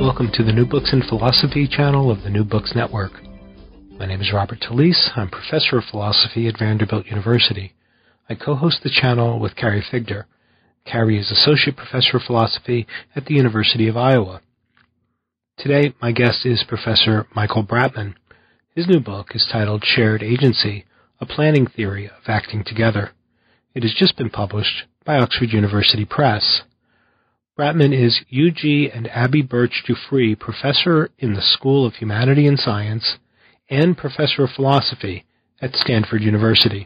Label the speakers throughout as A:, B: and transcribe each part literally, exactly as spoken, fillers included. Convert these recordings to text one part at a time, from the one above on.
A: welcome to the New Books in Philosophy channel of the New Books Network. My name is Robert Talisse. I'm professor of philosophy at Vanderbilt University. I co-host the channel with Carrie Figdor. Carrie is associate professor of philosophy at the University of Iowa. Today, my guest is Professor Michael Bratman. His new book is titled Shared Agency, A Planning Theory of Acting Together. It has just been published by Oxford University Press. Bratman is U G and Abby Birch Dufree Professor in the School of Humanity and Science and Professor of Philosophy at Stanford University.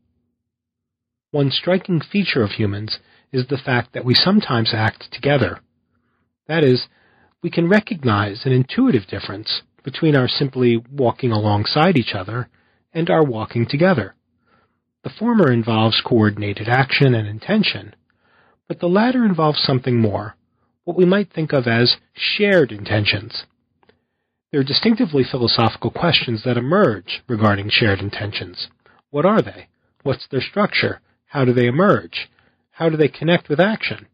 A: One striking feature of humans is the fact that we sometimes act together. That is, we can recognize an intuitive difference between our simply walking alongside each other and our walking together. The former involves coordinated action and intention, but the latter involves something more, what we might think of as shared intentions. There are distinctively philosophical questions that emerge regarding shared intentions. What are they? What's their structure? How do they emerge? How do they connect with action?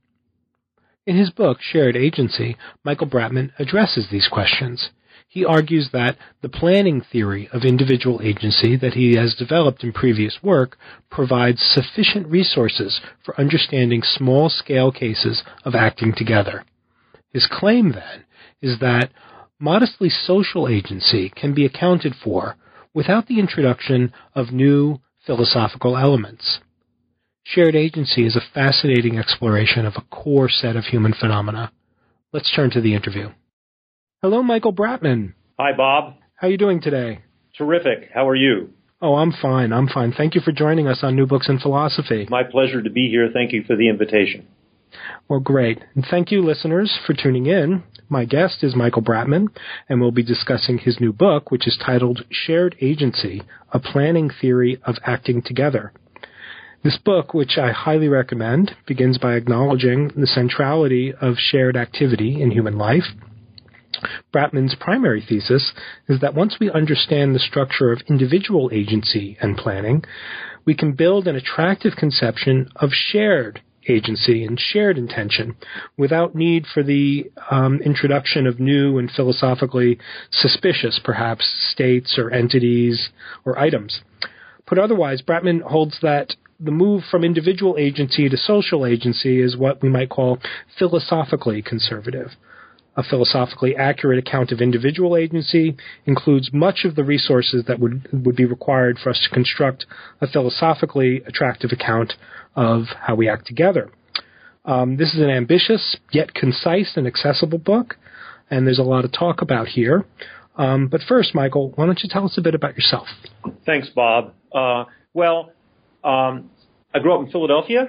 A: In his book, Shared Agency, Michael Bratman addresses these questions. He argues that the planning theory of individual agency that he has developed in previous work provides sufficient resources for understanding small-scale cases of acting together. His claim, then, is that modestly social agency can be accounted for without the introduction of new philosophical elements. Shared agency is a fascinating exploration of a core set of human phenomena. Let's turn to the interview. Hello, Michael Bratman.
B: Hi, Bob.
A: How are you doing today?
B: Terrific. How are you?
A: Oh, I'm fine. I'm fine. Thank you for joining us on New Books in Philosophy.
B: My pleasure to be here. Thank you for the invitation.
A: Well, great. And thank you, listeners, for tuning in. My guest is Michael Bratman, and we'll be discussing his new book, which is titled Shared Agency, A Planning Theory of Acting Together. This book, which I highly recommend, begins by acknowledging the centrality of shared activity in human life. Bratman's primary thesis is that once we understand the structure of individual agency and planning, we can build an attractive conception of shared agency and shared intention without need for the um, introduction of new and philosophically suspicious, perhaps, states or entities or items. Put otherwise, Bratman holds that the move from individual agency to social agency is what we might call philosophically conservative. A philosophically accurate account of individual agency includes much of the resources that would, would be required for us to construct a philosophically attractive account of how we act together. Um, this is an ambitious, yet concise and accessible book, and there's a lot to talk about here. Um, but first, Michael, why don't you tell us a bit about yourself?
B: Thanks, Bob. Uh, well, um, I grew up in Philadelphia.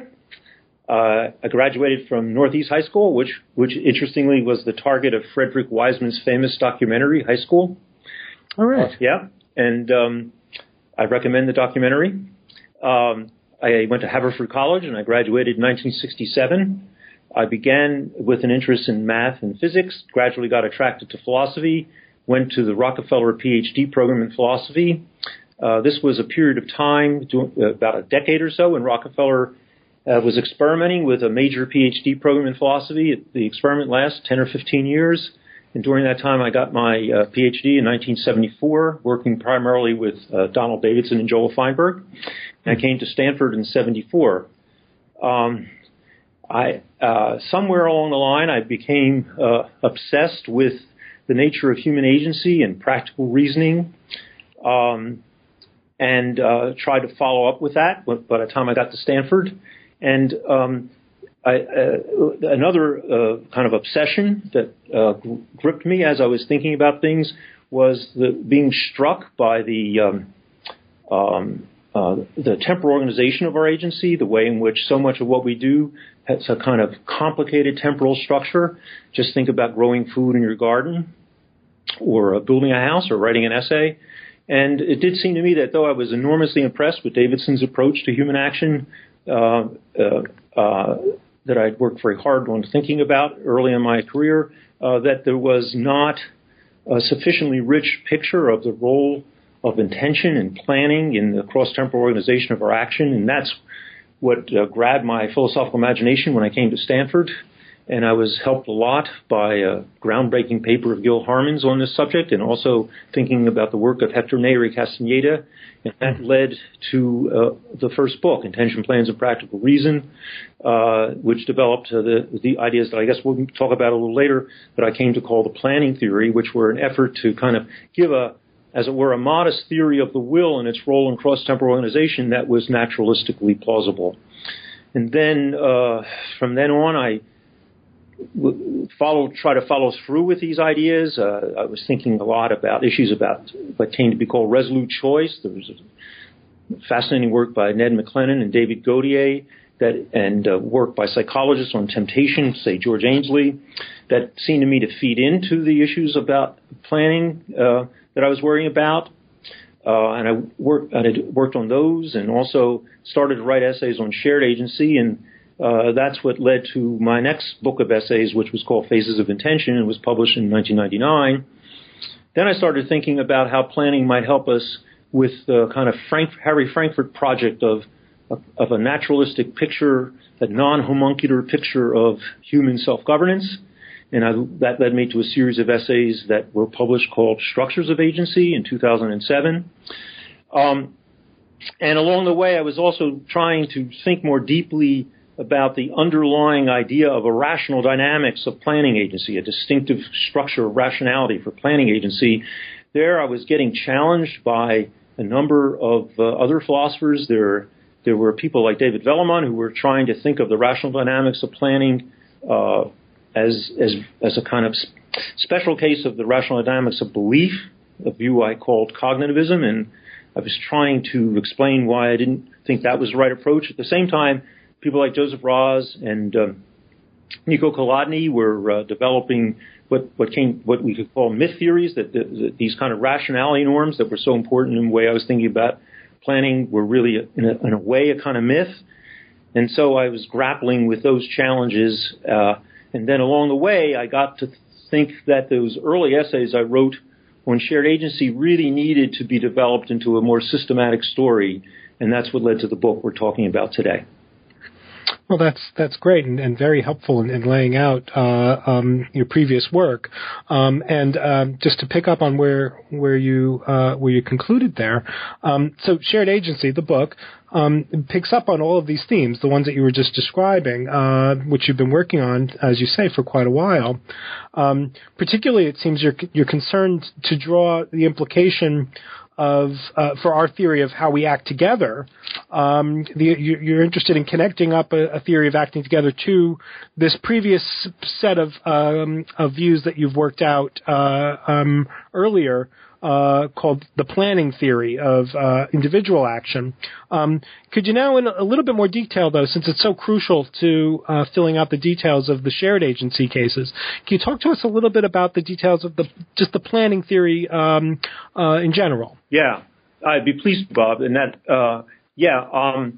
B: Uh, I graduated from Northeast High School, which, which interestingly was the target of Frederick Wiseman's famous documentary, High School.
A: All right.
B: Uh, yeah, and um, I recommend the documentary. Um, I went to Haverford College, and I graduated in nineteen sixty-seven. I began with an interest in math and physics, gradually got attracted to philosophy, went to the Rockefeller PhD program in philosophy. Uh, this was a period of time, about a decade or so, when Rockefeller uh, was experimenting with a major PhD program in philosophy. The experiment lasted ten or fifteen years, and during that time I got my uh, PhD in nineteen seventy-four, working primarily with uh, Donald Davidson and Joel Feinberg. And I came to Stanford in seventy-four. Um, I uh, somewhere along the line I became uh, obsessed with the nature of human agency and practical reasoning. Um, and uh, tried to follow up with that by the time I got to Stanford. And um, I, uh, another uh, kind of obsession that uh, gripped me as I was thinking about things was the, being struck by the um, um, uh, the temporal organization of our agency, the way in which so much of what we do has a kind of complicated temporal structure. Just think about growing food in your garden, or uh, building a house, or writing an essay. And it did seem to me that though I was enormously impressed with Davidson's approach to human action, uh, uh, uh, that I'd worked very hard on thinking about early in my career, uh, that there was not a sufficiently rich picture of the role of intention and planning in the cross-temporal organization of our action. And that's what uh, grabbed my philosophical imagination when I came to Stanford. and I was helped a lot by a groundbreaking paper of Gil Harman's on this subject, and also thinking about the work of Hector Neyre Castaneda, and that led to uh, the first book, Intention, Plans, and Practical Reason, uh, which developed uh, the, the ideas that I guess we'll talk about a little later, that I came to call the planning theory, which were an effort to kind of give a, as it were, a modest theory of the will and its role in cross-temporal organization that was naturalistically plausible. And then uh, from then on, I follow, try to follow through with these ideas. Uh, I was thinking a lot about issues about what came to be called resolute choice. There was a fascinating work by Ned McLennan and David Gaudier, that, and uh, work by psychologists on temptation, say George Ainsley, that seemed to me to feed into the issues about planning uh, that I was worrying about. Uh, and I worked, I had worked on those, and also started to write essays on shared agency, and Uh, that's what led to my next book of essays, which was called Phases of Intention, and was published in nineteen ninety-nine. Then I started thinking about how planning might help us with the kind of Frank, Harry Frankfurt project of, of, of a naturalistic picture, a non-homuncular picture of human self-governance. And I, that led me to a series of essays that were published called Structures of Agency in two thousand seven. Um, and along the way, I was also trying to think more deeply about the underlying idea of a rational dynamics of planning agency, a distinctive structure of rationality for planning agency. There I was getting challenged by a number of uh, other philosophers. There, there were people like David Velleman who were trying to think of the rational dynamics of planning uh, as, as, as a kind of sp- special case of the rational dynamics of belief, a view I called cognitivism, and I was trying to explain why I didn't think that was the right approach. At the same time, people like Joseph Raz and um, Nico Kolodny were uh, developing what what came what we could call myth theories, that the, the, these kind of rationality norms that were so important in the way I was thinking about planning were really, a, in, a, in a way, a kind of myth. And so I was grappling with those challenges. Uh, and then along the way, I got to think that those early essays I wrote on shared agency really needed to be developed into a more systematic story. And that's what led to the book we're talking about today.
A: Well, that's that's great and, and very helpful in, in laying out uh, um, your previous work. Um, and um, just to pick up on where where you uh, where you concluded there, um, so shared agency, the book, um, picks up on all of these themes, the ones that you were just describing, uh, which you've been working on, as you say, for quite a while. Um, particularly, it seems you're you're concerned to draw the implication of uh, for our theory of how we act together. Um, the, you, you're interested in connecting up a, a theory of acting together to this previous set of um, of views that you've worked out uh, um, earlier, uh, called the planning theory of uh, individual action. Um, could you now, in a little bit more detail, though, since it's so crucial to uh, filling out the details of the shared agency cases, can you talk to us a little bit about the details of the just the planning theory um, uh, in general?
B: Yeah, I'd be pleased, Bob. And that, uh, yeah. Um,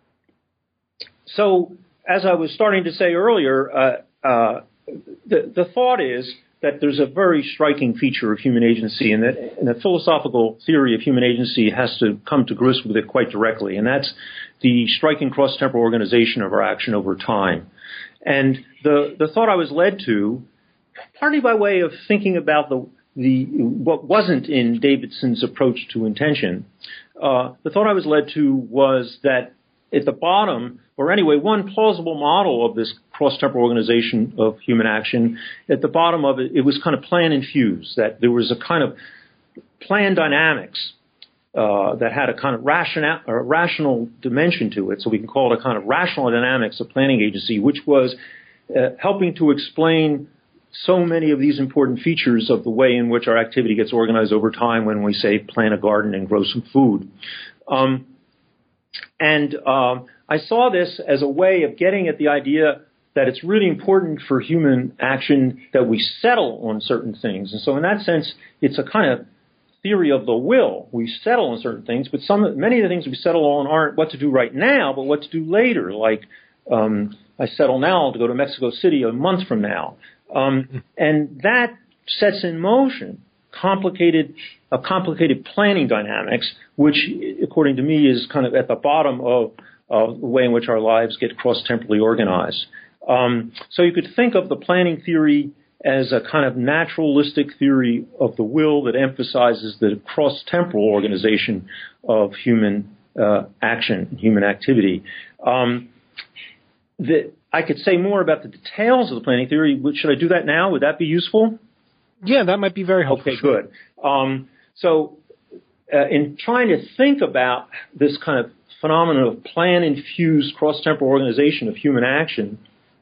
B: so, as I was starting to say earlier, uh, uh, the, the thought is that there's a very striking feature of human agency, and that and the philosophical theory of human agency has to come to grips with it quite directly, and that's the striking cross-temporal organization of our action over time. And the, the thought I was led to, partly by way of thinking about the the what wasn't in Davidson's approach to intention, uh, the thought I was led to was that at the bottom, or anyway, one plausible model of this cross-temporal organization of human action, at the bottom of it, it was kind of plan-infused, that there was a kind of plan dynamics uh, that had a kind of rational, a rational dimension to it, so we can call it a kind of rational dynamics of planning agency, which was uh, helping to explain so many of these important features of the way in which our activity gets organized over time when we, say, plant a garden and grow some food. Um, and um, I saw this as a way of getting at the idea that it's really important for human action that we settle on certain things. And so in that sense, it's a kind of theory of the will. We settle on certain things, but some, many of the things we settle on aren't what to do right now, but what to do later. Like um, I settle now to go to Mexico City a month from now. Um, and that sets in motion complicated, a complicated planning dynamics, which, according to me, is kind of at the bottom of, of the way in which our lives get cross-temporally organized. Um, so you could think of the planning theory as a kind of naturalistic theory of the will that emphasizes the cross-temporal organization of human uh, action, human activity. Um, the, I could say more about the details of the planning theory. Should I do that now? Would that be useful?
A: Yeah, that might be very helpful.
B: Okay, good. Um, so uh, in trying to think about this kind of phenomenon of plan-infused cross-temporal organization of human action,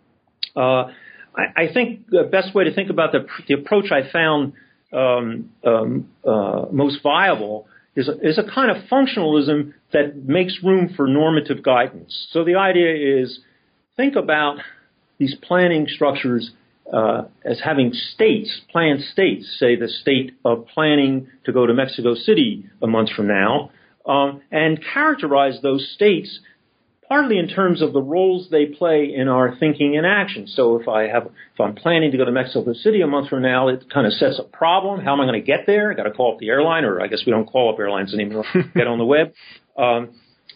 B: uh, I, I think the best way to think about the, the approach I found um, um, uh, most viable is a, is a kind of functionalism that makes room for normative guidance. So the idea is, think about these planning structures uh, as having states, planned states, say the state of planning to go to Mexico City a month from now, um, and characterize those states partly in terms of the roles they play in our thinking and action. So if I have, if I'm planning to go to Mexico City a month from now, it kind of sets a problem. How am I going to get there? I got to call up the airline, or I guess we don't call up airlines anymore. Get on the web. Um,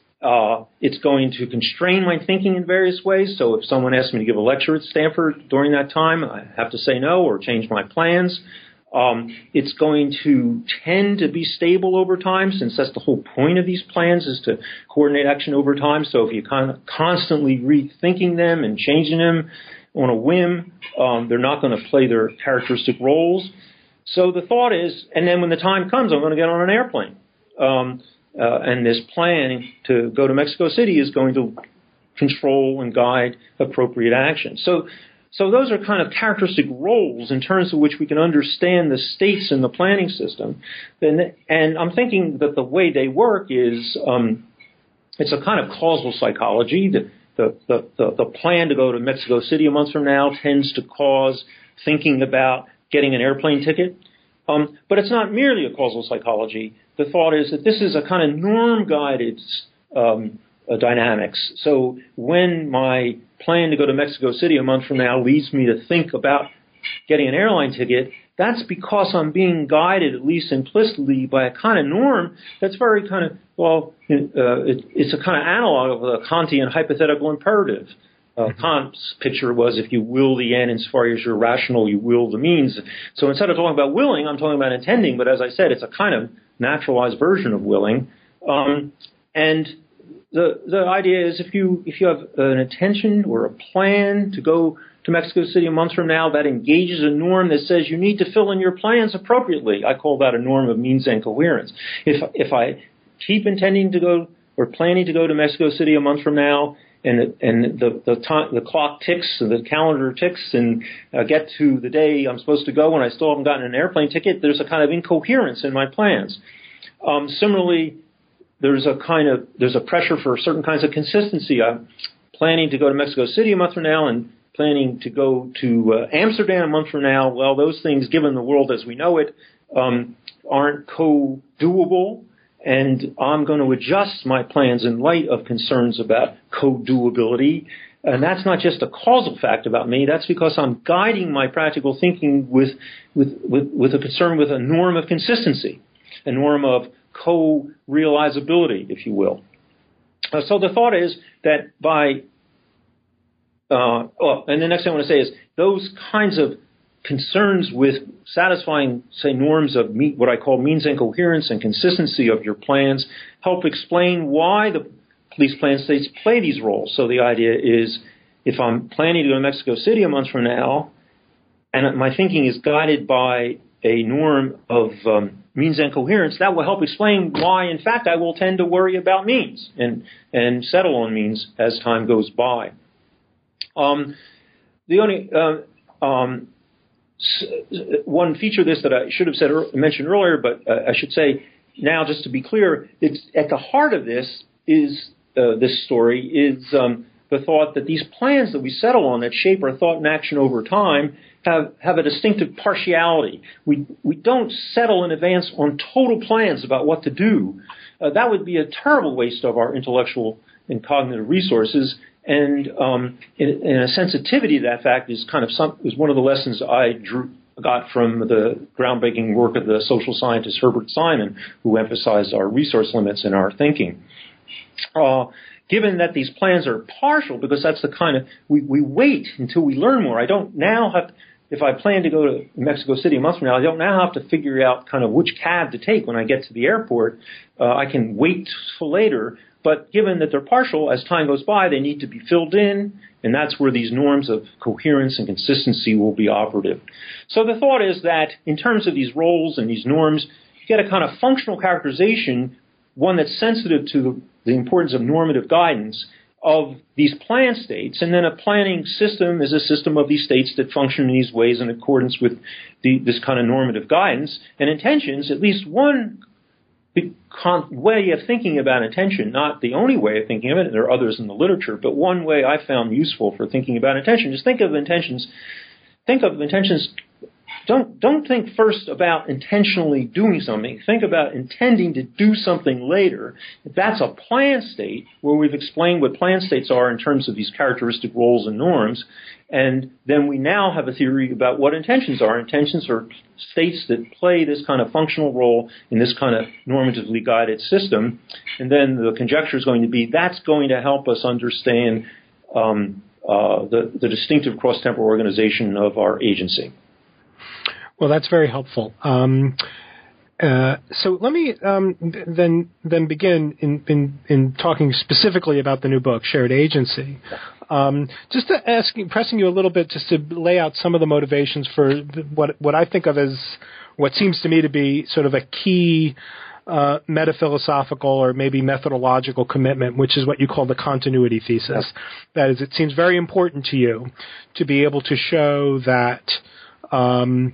B: Uh, it's going to constrain my thinking in various ways. So if someone asks me to give a lecture at Stanford during that time, I have to say no or change my plans. Um, it's going to tend to be stable over time, since that's the whole point of these plans, is to coordinate action over time. So if you're kind of constantly rethinking them and changing them on a whim, um, they're not going to play their characteristic roles. So the thought is, and then when the time comes, I'm going to get on an airplane. Um, Uh, and this plan to go to Mexico City is going to control and guide appropriate action. So, so those are kind of characteristic roles in terms of which we can understand the states in the planning system. And, and I'm thinking that the way they work is um, it's a kind of causal psychology. The, the, the, the, the plan to go to Mexico City a month from now tends to cause thinking about getting an airplane ticket. Um, but it's not merely a causal psychology. The thought is that this is a kind of norm-guided um, uh, dynamics. So when my plan to go to Mexico City a month from now leads me to think about getting an airline ticket, that's because I'm being guided, at least implicitly, by a kind of norm that's very kind of, well, uh, it, it's a kind of analog of the Kantian hypothetical imperative. Uh, Kant's picture was, if you will the end insofar as you're rational, you will the means. So instead of talking about willing, I'm talking about intending. But as I said, it's a kind of naturalized version of willing. Um, and the the idea is, if you if you have an intention or a plan to go to Mexico City a month from now, that engages a norm that says you need to fill in your plans appropriately. I call that a norm of means and coherence. If if I keep intending to go or planning to go to Mexico City a month from now, and and the the, time, the clock ticks and the calendar ticks, and I get to the day I'm supposed to go and I still haven't gotten an airplane ticket, there's a kind of incoherence in my plans. Um, similarly, there's a kind of there's a pressure for certain kinds of consistency. I'm planning to go to Mexico City a month from now and planning to go to uh, Amsterdam a month from now. Well, those things, given the world as we know it, um, aren't co-doable. And I'm going to adjust my plans in light of concerns about co-doability. And that's not just a causal fact about me. That's because I'm guiding my practical thinking with, with, with, with a concern with a norm of consistency, a norm of co-realizability, if you will. Uh, so the thought is that by, uh, oh, and the next thing I want to say is those kinds of concerns with satisfying, say, norms of me, what I call means and coherence and consistency of your plans help explain why the these plan states play these roles. So the idea is, if I'm planning to go to Mexico City a month from now, and my thinking is guided by a norm of um, means and coherence, that will help explain why, in fact, I will tend to worry about means and, and settle on means as time goes by. Um, the only... Uh, um, One feature of this that I should have said mentioned earlier, but uh, I should say now, just to be clear, it's at the heart of this is uh, this story is um, the thought that these plans that we settle on that shape our thought and action over time have, have a distinctive partiality. We we don't settle in advance on total plans about what to do. Uh, that would be a terrible waste of our intellectual and cognitive resources. And um, in, in a sensitivity to that fact is kind of some, is one of the lessons I drew, got from the groundbreaking work of the social scientist Herbert Simon, who emphasized our resource limits in our thinking. Uh, given that these plans are partial, because that's the kind of, we, we wait until we learn more. I don't now have, if I plan to go to Mexico City a month from now, I don't now have to figure out kind of which cab to take when I get to the airport. Uh, I can wait till later. But given that they're partial, as time goes by, they need to be filled in, and that's where these norms of coherence and consistency will be operative. So the thought is that in terms of these roles and these norms, you get a kind of functional characterization, one that's sensitive to the, the importance of normative guidance of these plan states, and then a planning system is a system of these states that function in these ways in accordance with the, this kind of normative guidance. And intentions, at least one way of thinking about intention, not the only way of thinking of it, there are others in the literature, but one way I found useful for thinking about intention is think of intentions, think of intentions, don't, don't think first about intentionally doing something, think about intending to do something later. That's a plan state where we've explained what plan states are in terms of these characteristic roles and norms, and then we now have a theory about what intentions are. Intentions are states that play this kind of functional role in this kind of normatively guided system. And then the conjecture is going to be that's going to help us understand um, uh, the, the distinctive cross-temporal organization of our agency.
A: Well, that's very helpful. Um, uh, so let me um, then then begin in, in, in talking specifically about the new book, Shared Agency. Um, just to ask, pressing you a little bit, just to lay out some of the motivations for what what I think of as what seems to me to be sort of a key uh, metaphilosophical or maybe methodological commitment, which is what you call the continuity thesis. Yes. That is, it seems very important to you to be able to show that um,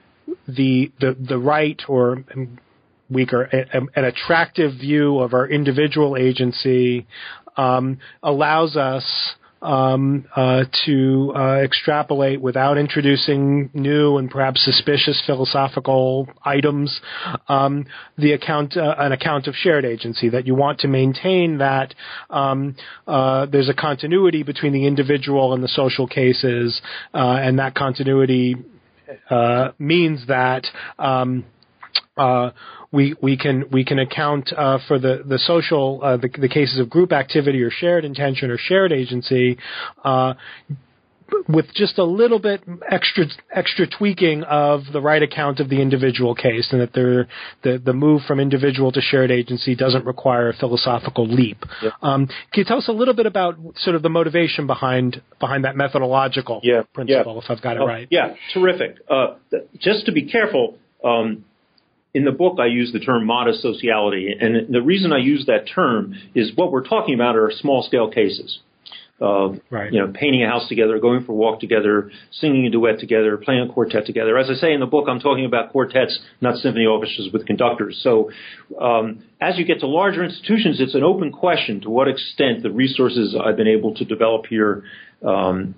A: the the the right or weaker an attractive view of our individual agency um, allows us Um, uh, to uh, extrapolate without introducing new and perhaps suspicious philosophical items, um, the account, uh, an account of shared agency, that you want to maintain that um, uh, there's a continuity between the individual and the social cases, uh, and that continuity uh, means that um, uh, we we can we can account uh, for the the social uh, the, the cases of group activity or shared intention or shared agency uh, with just a little bit extra extra tweaking of the right account of the individual case, and that there, the the move from individual to shared agency doesn't require a philosophical leap. Yep. Um, can you tell us a little bit about sort of the motivation behind behind that methodological
B: yeah,
A: principle,
B: yeah.
A: if I've got it
B: oh,
A: right?
B: Yeah, terrific. Uh, just to be careful. Um, In the book, I use the term modest sociality, and the reason I use that term is what we're talking about are small-scale cases. Uh,
A: right.
B: You know, painting a house together, going for a walk together, singing a duet together, playing a quartet together. As I say in the book, I'm talking about quartets, not symphony orchestras with conductors. So um, as you get to larger institutions, it's an open question to what extent the resources I've been able to develop here um,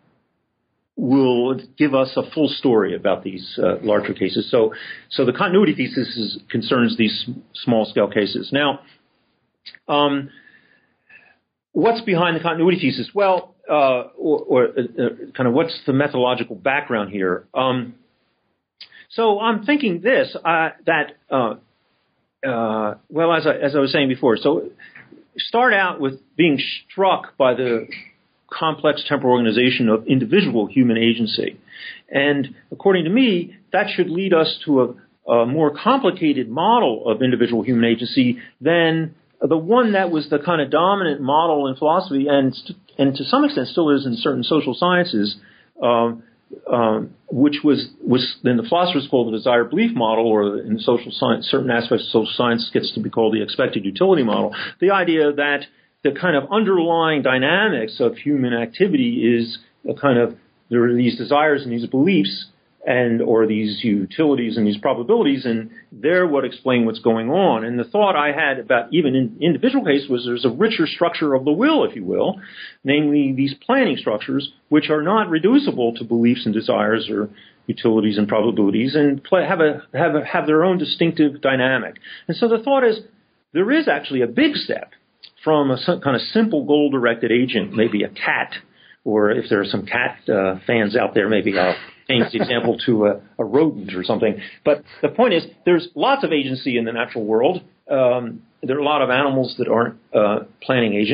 B: will give us a full story about these uh, larger cases. So, so the continuity thesis is, concerns these small-scale cases. Now, um, what's behind the continuity thesis? Well, uh, or, or uh, kind of what's the methodological background here? Um, so I'm thinking this, uh, that, uh, uh, well, as I, as I was saying before, so start out with being struck by the complex temporal organization of individual human agency. And according to me, that should lead us to a, a more complicated model of individual human agency than the one that was the kind of dominant model in philosophy and, and to some extent still is in certain social sciences, um, um, which was, was then the philosophers called the desire belief model, or in social science, certain aspects of social science gets to be called the expected utility model. The idea that the kind of underlying dynamics of human activity is a kind of, there are these desires and these beliefs and or these utilities and these probabilities, and they're what explain what's going on. And the thought I had about even in individual case was there's a richer structure of the will, if you will, namely these planning structures, which are not reducible to beliefs and desires or utilities and probabilities, and play, have a have a, have their own distinctive dynamic. And so the thought is there is actually a big step from a kind of simple goal-directed agent, maybe a cat, or if there are some cat uh, fans out there, maybe I'll change the example to a, a rodent or something. But the point is, there's lots of agency in the natural world. Um, there are a lot of animals that aren't uh, planning agents.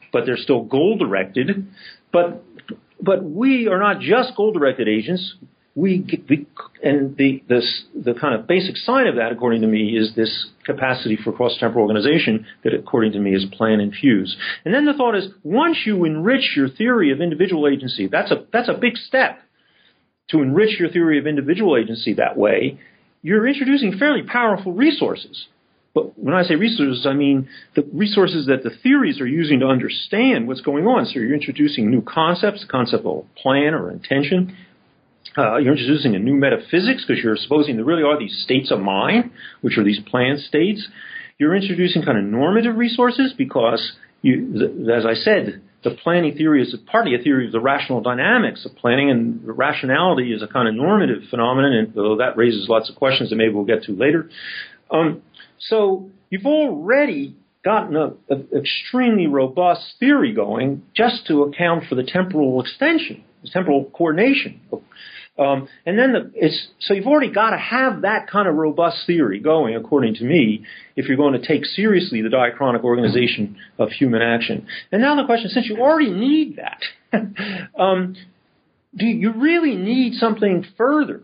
B: but they're still goal-directed. But but we are not just goal-directed agents. We, we and the this the kind of basic sign of that, according to me, is this capacity for cross-temporal organization that, according to me, is plan infused. And then the thought is, once you enrich your theory of individual agency, that's a that's a big step to enrich your theory of individual agency that way. You're introducing fairly powerful resources. But when I say resources, I mean the resources that the theories are using to understand what's going on. So you're introducing new concepts, the concept of plan or intention. Uh, you're introducing a new metaphysics because you're supposing there really are these states of mind, which are these planned states. You're introducing kind of normative resources because, you, as I said, the planning theory is partly a theory of the rational dynamics of planning, and rationality is a kind of normative phenomenon, and though that raises lots of questions that maybe we'll get to later. Um, so you've already gotten an extremely robust theory going just to account for the temporal extension, the temporal coordination. Um, and then the, it's so you've already got to have that kind of robust theory going, according to me, if you're going to take seriously the diachronic organization of human action. And now the question, since you already need that, um, do you really need something further,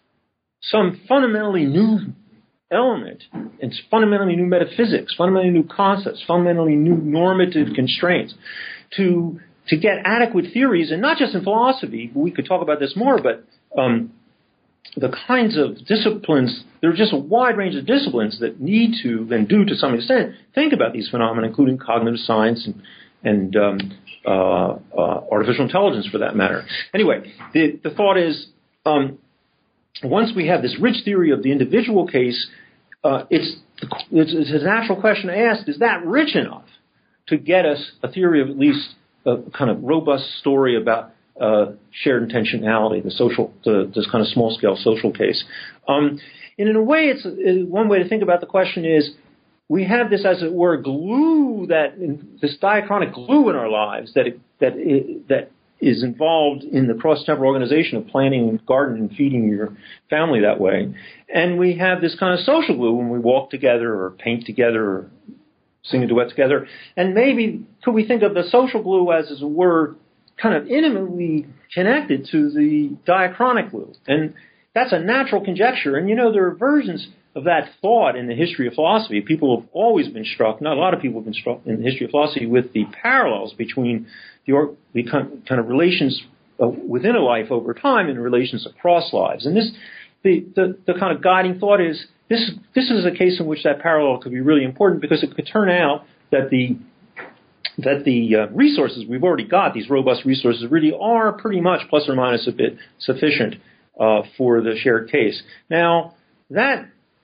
B: some fundamentally new element, and fundamentally new metaphysics, fundamentally new concepts, fundamentally new normative constraints to to get adequate theories, and not just in philosophy? We could talk about this more, but Um, the kinds of disciplines, there are just a wide range of disciplines that need to, and do to some extent, think about these phenomena, including cognitive science and, and um, uh, uh, artificial intelligence, for that matter. Anyway, the, the thought is, um, once we have this rich theory of the individual case, uh, it's, it's, it's a natural question to ask, is that rich enough to get us a theory of at least a kind of robust story about Uh, shared intentionality, the social, the, this kind of small-scale social case. Um, and in a way, it's uh, one way to think about the question is we have this, as it were, glue that this diachronic glue in our lives that it, that it, that is involved in the cross-temporal organization of planting and gardening and feeding your family that way. And we have this kind of social glue when we walk together or paint together or sing a duet together. And maybe could we think of the social glue as, as it were, kind of intimately connected to the diachronic glue. And that's a natural conjecture. And, you know, there are versions of that thought in the history of philosophy. People have always been struck, not a lot of people have been struck in the history of philosophy, with the parallels between the, the kind of relations within a life over time and relations across lives. And this, the, the, the kind of guiding thought is this, this is a case in which that parallel could be really important, because it could turn out that the that the uh, resources we've already got, these robust resources, really are pretty much plus or minus a bit sufficient uh, for the shared case. Now, that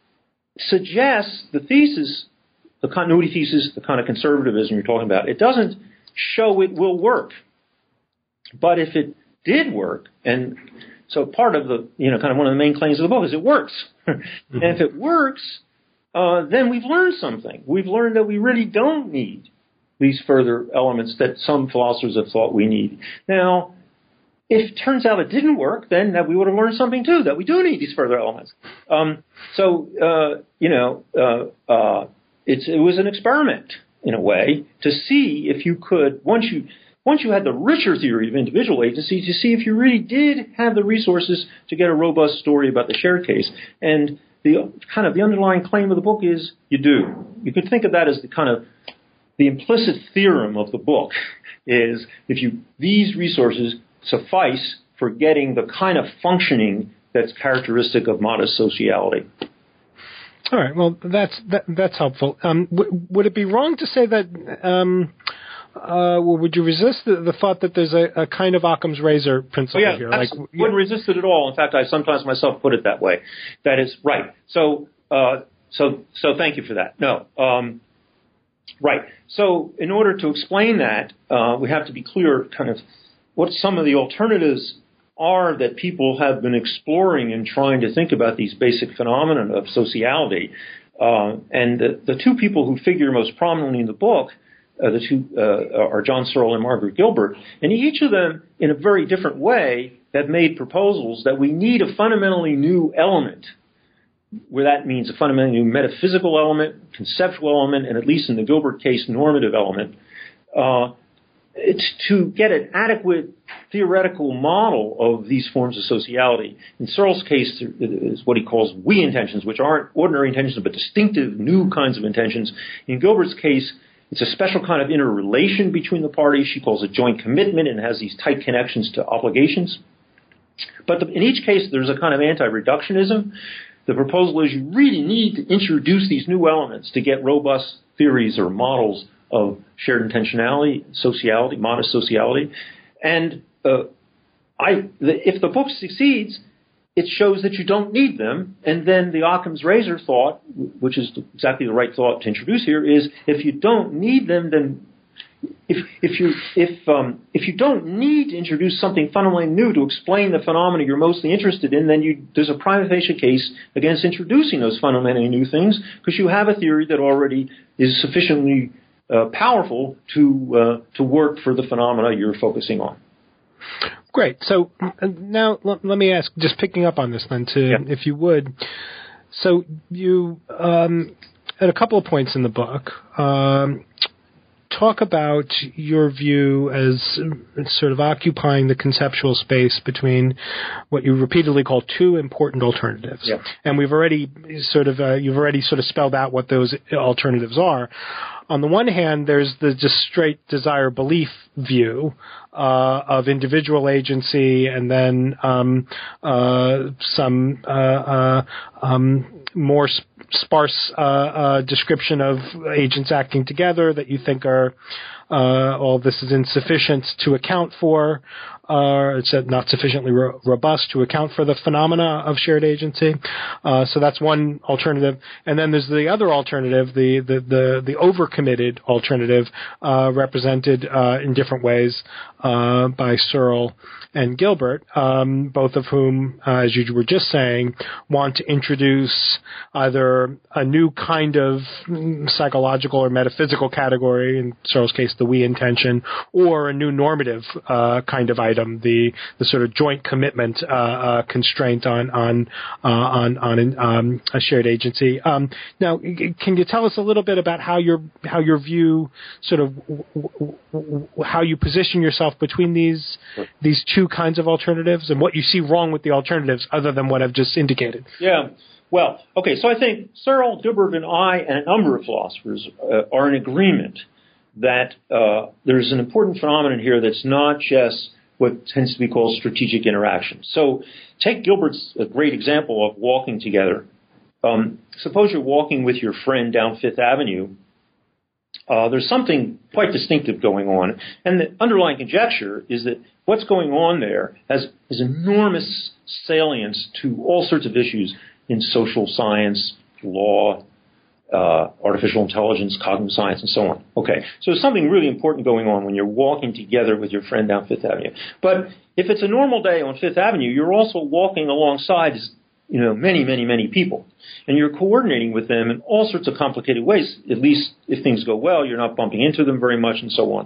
B: suggests the thesis, the continuity thesis, the kind of conservatism you're talking about. It doesn't show it will work. But if it did work, and so part of the, you know, kind of one of the main claims of the book is it works. Mm-hmm. And if it works, uh, then we've learned something. We've learned that we really don't need these further elements that some philosophers have thought we need. Now, if it turns out it didn't work, then that we would have learned something too, that we do need these further elements. Um, so, uh, you know, uh, uh, it's, it was an experiment, in a way, to see if you could, once you once you had the richer theory of individual agency, to see if you really did have the resources to get a robust story about the shared case. And the kind of the underlying claim of the book is you do. You could think of that as the kind of the implicit theorem of the book is if you these resources suffice for getting the kind of functioning that's characteristic of modest sociality.
A: All right. Well, that's that, that's helpful. Um, w- would it be wrong to say that? Um, uh, well, would you resist the, the thought that there's a, a kind of Occam's razor principle
B: oh, yeah,
A: here?
B: Like, yeah. Wouldn't resist it at all. In fact, I sometimes myself put it that way. That is right. So, uh, so, so, thank you for that. No. Um, Right. So in order to explain that, uh, we have to be clear kind of what some of the alternatives are that people have been exploring in trying to think about these basic phenomena of sociality. Uh, and the, the two people who figure most prominently in the book, uh, the two uh, are John Searle and Margaret Gilbert. And each of them, in a very different way, have made proposals that we need a fundamentally new element, where that means a fundamentally new metaphysical element, conceptual element, and at least in the Gilbert case, normative element, uh, it's to get an adequate theoretical model of these forms of sociality. In Searle's case, is what he calls we intentions, which aren't ordinary intentions, but distinctive new kinds of intentions. In Gilbert's case, it's a special kind of interrelation between the parties. She calls it joint commitment and has these tight connections to obligations. But the, in each case, there's a kind of anti-reductionism. The proposal is you really need to introduce these new elements to get robust theories or models of shared intentionality, sociality, modest sociality. And uh, I, the, if the book succeeds, it shows that you don't need them. And then the Occam's razor thought, which is exactly the right thought to introduce here, is if you don't need them, then if if you if um, if you don't need to introduce something fundamentally new to explain the phenomena you're mostly interested in, then you, there's a prima facie case against introducing those fundamentally new things, because you have a theory that already is sufficiently uh, powerful to uh, to work for the phenomena you're focusing on.
A: Great. So now let, let me ask, just picking up on this then, to, yeah. if you would. So you, um, at a couple of points in the book, um, talk about your view as sort of occupying the conceptual space between what you repeatedly call two important alternatives.
B: Yeah.
A: And we've already sort of, uh, you've already sort of spelled out what those alternatives are. On the one hand, there's the just straight desire belief view uh, of individual agency, and then um, uh, some uh, uh, um, more sp- sparse uh, uh, description of agents acting together that you think are uh, all this is insufficient to account for. Uh, it's not sufficiently ro- robust to account for the phenomena of shared agency. Uh, so that's one alternative. And then there's the other alternative, the the the, the overcommitted alternative, uh, represented uh, in different ways uh, by Searle and Gilbert, um, both of whom, uh, as you were just saying, want to introduce either a new kind of psychological or metaphysical category, in Searle's case, the we intention, or a new normative uh, kind of item. The the sort of joint commitment uh, uh, constraint on on uh, on on um, a shared agency. Um, now, can you tell us a little bit about how your how your view sort of w- w- w- how you position yourself between these these two kinds of alternatives, and what you see wrong with the alternatives, other than what I've just indicated?
B: Yeah. Well, okay. So I think Searle, Gilbert, and I, and a number of philosophers uh, are in agreement that uh, there's an important phenomenon here that's not just what tends to be called strategic interaction. So take Gilbert's a great example of walking together. Um, suppose you're walking with your friend down Fifth Avenue. Uh, there's something quite distinctive going on. And the underlying conjecture is that what's going on there has, has enormous salience to all sorts of issues in social science, law, Uh, artificial intelligence, cognitive science, and so on. Okay, so there's something really important going on when you're walking together with your friend down Fifth Avenue. But if it's a normal day on Fifth Avenue, you're also walking alongside, you know, many, many, many people, and you're coordinating with them in all sorts of complicated ways. At least if things go well, you're not bumping into them very much, and so on.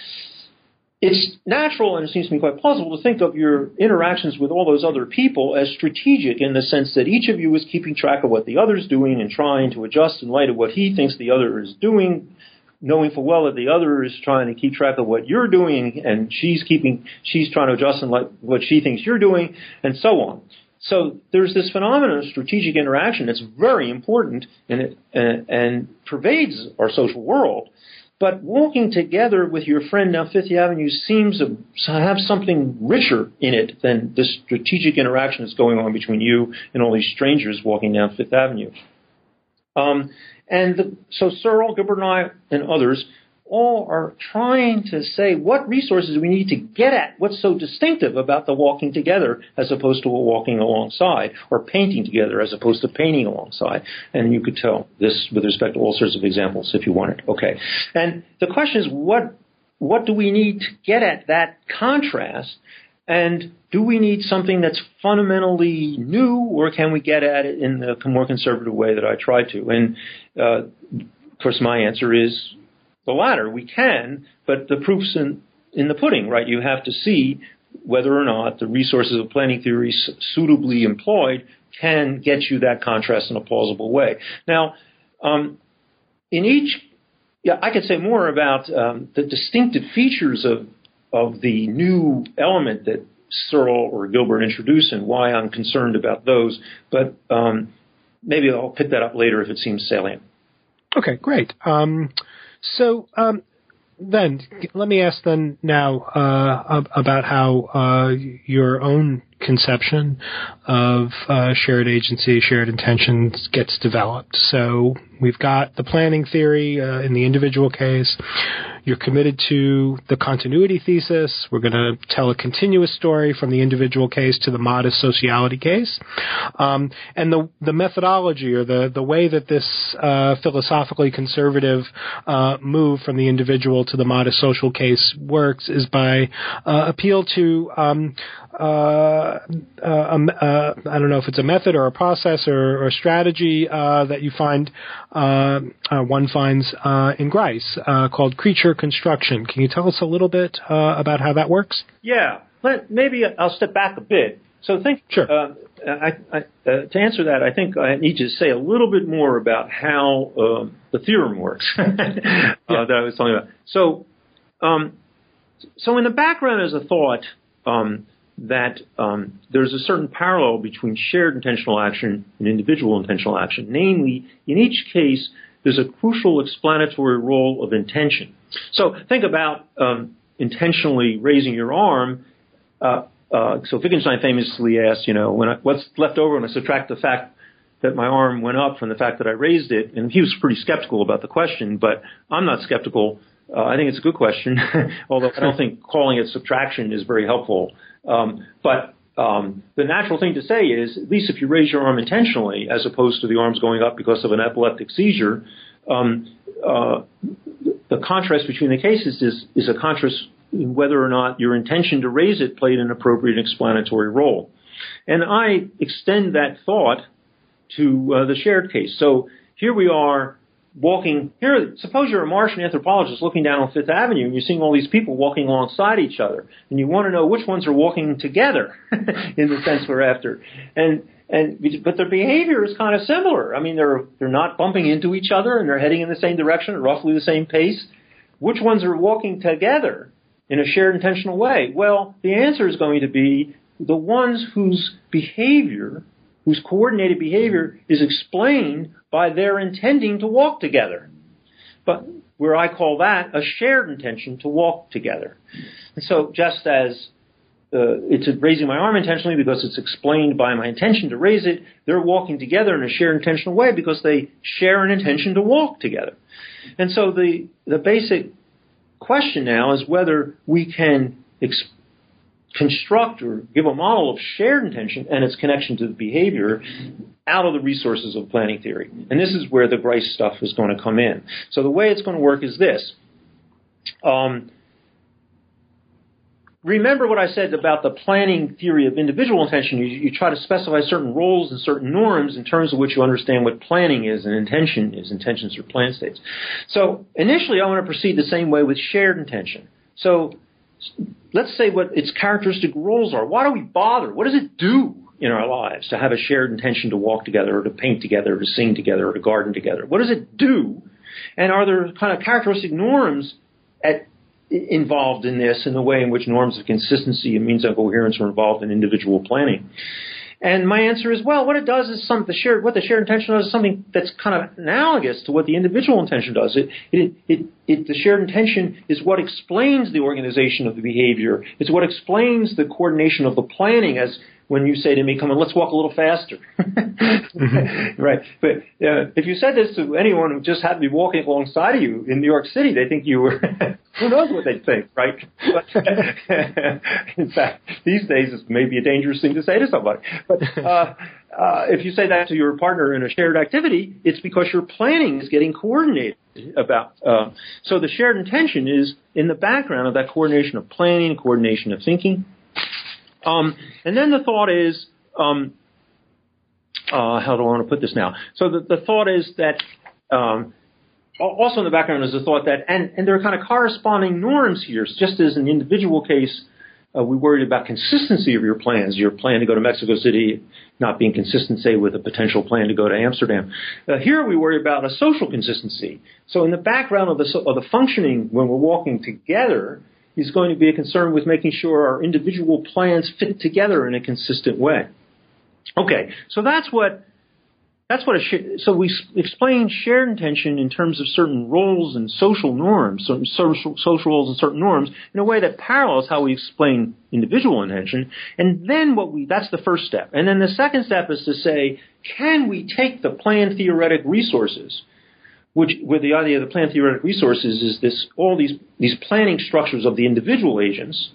B: It's natural, and it seems to me quite plausible, to think of your interactions with all those other people as strategic, in the sense that each of you is keeping track of what the other's doing and trying to adjust in light of what he thinks the other is doing, knowing full well that the other is trying to keep track of what you're doing, and she's keeping, she's trying to adjust in light of what she thinks you're doing, and so on. So there's this phenomenon of strategic interaction that's very important, and it, and, and pervades our social world. But walking together with your friend down Fifth Avenue seems to have something richer in it than this strategic interaction that's going on between you and all these strangers walking down Fifth Avenue. Um, and the, so Searle, Gilbert, and I, and others all are trying to say what resources we need to get at, what's so distinctive about the walking together as opposed to walking alongside, or painting together as opposed to painting alongside. And you could tell this with respect to all sorts of examples if you wanted. Okay. And the question is, what what do we need to get at that contrast? And do we need something that's fundamentally new, or can we get at it in the more conservative way that I tried to? And, uh, of course, my answer is the latter. We can, but the proof's in, in the pudding, right? You have to see whether or not the resources of planning theory suitably employed can get you that contrast in a plausible way. Now, um, in each yeah, I could say more about um, the distinctive features of of the new element that Searle or Gilbert introduced and why I'm concerned about those. But um, maybe I'll pick that up later if it seems salient.
A: Okay, great. Um, so um, then let me ask then now uh, about how uh, your own conception of uh, shared agency, shared intentions gets developed. So we've got the planning theory uh, in the individual case. You're committed to the continuity thesis. We're going to tell a continuous story from the individual case to the modest sociality case. Um, and the the methodology or the, the way that this uh, philosophically conservative uh, move from the individual to the modest social case works is by uh, appeal to um, uh, uh, uh, I don't know if it's a method or a process or, or a strategy uh, that you find uh, uh, one finds uh, in Grice uh, called creature construction. Can you tell us a little bit uh, about how that works?
B: Yeah, Let, maybe I'll step back a bit. So think,
A: sure.
B: Uh, I, I, uh, to answer that, I think I need to say a little bit more about how uh, the theorem works uh, yeah. that I was talking about. So, um, so in the background is a thought um, that um, there's a certain parallel between shared intentional action and individual intentional action. Namely, in each case, there's a crucial explanatory role of intention. So think about um, intentionally raising your arm. Uh, uh, so Wittgenstein famously asked, you know, when I, what's left over when I subtract the fact that my arm went up from the fact that I raised it? And he was pretty skeptical about the question, but I'm not skeptical. Uh, I think it's a good question, although I don't think calling it subtraction is very helpful. Um, but um, the natural thing to say is, at least if you raise your arm intentionally, as opposed to the arms going up because of an epileptic seizure, um, uh, the contrast between the cases is, is a contrast in whether or not your intention to raise it played an appropriate explanatory role. And I extend that thought to uh, the shared case. So here we are walking here. Suppose you're a Martian anthropologist looking down on Fifth Avenue and you're seeing all these people walking alongside each other, and you want to know which ones are walking together in the sense we're after. And and but their behavior is kind of similar. I mean, they're they're not bumping into each other and they're heading in the same direction at roughly the same pace. Which ones are walking together in a shared intentional way? Well, the answer is going to be the ones whose behavior, whose coordinated behavior is explained by their intending to walk together. But where I call that a shared intention to walk together. And so just as uh, it's raising my arm intentionally because it's explained by my intention to raise it, they're walking together in a shared intentional way because they share an intention to walk together. And so the, the basic question now is whether we can explain construct or give a model of shared intention and its connection to the behavior out of the resources of planning theory. And this is where the Grice stuff is going to come in. So the way it's going to work is this. Um, remember what I said about the planning theory of individual intention. You, you try to specify certain roles and certain norms in terms of which you understand what planning is and intention is. Intentions are plan states. So initially I want to proceed the same way with shared intention. So let's say what its characteristic roles are. Why do we bother? What does it do in our lives to have a shared intention to walk together or to paint together or to sing together or to garden together? What does it do? And are there kind of characteristic norms at, involved in this in the way in which norms of consistency and means of coherence are involved in individual planning? And my answer is, well, what it does is some, the shared, what the shared intention does is something that's kind of analogous to what the individual intention does. It, it, it, it, the shared intention is what explains the organization of the behavior. It's what explains the coordination of the planning, as when you say to me, come on, let's walk a little faster. mm-hmm. Right. But uh, if you said this to anyone who just happened to be walking alongside of you in New York City, they think you were, who knows what they'd think, right? But, in fact, these days it may be a dangerous thing to say to somebody. But uh, uh, if you say that to your partner in a shared activity, it's because your planning is getting coordinated about. Uh, so the shared intention is in the background of that coordination of planning, coordination of thinking. Um, and then the thought is, um, uh, how do I want to put this now? So the, the thought is that, um, also in the background is the thought that, and, and there are kind of corresponding norms here, just as in the individual case, uh, we worried about consistency of your plans, your plan to go to Mexico City not being consistent, say, with a potential plan to go to Amsterdam. Uh, here we worry about a social consistency. So in the background of the, of the functioning when we're walking together is going to be a concern with making sure our individual plans fit together in a consistent way. Okay, so that's what that's what a sh- so we explain shared intention in terms of certain roles and social norms, certain social social roles and certain norms in a way that parallels how we explain individual intention. And then what we that's the first step. And then the second step is to say, can we take the plan theoretic resources, which where the idea of the plan theoretic resources is this all these these planning structures of the individual agents,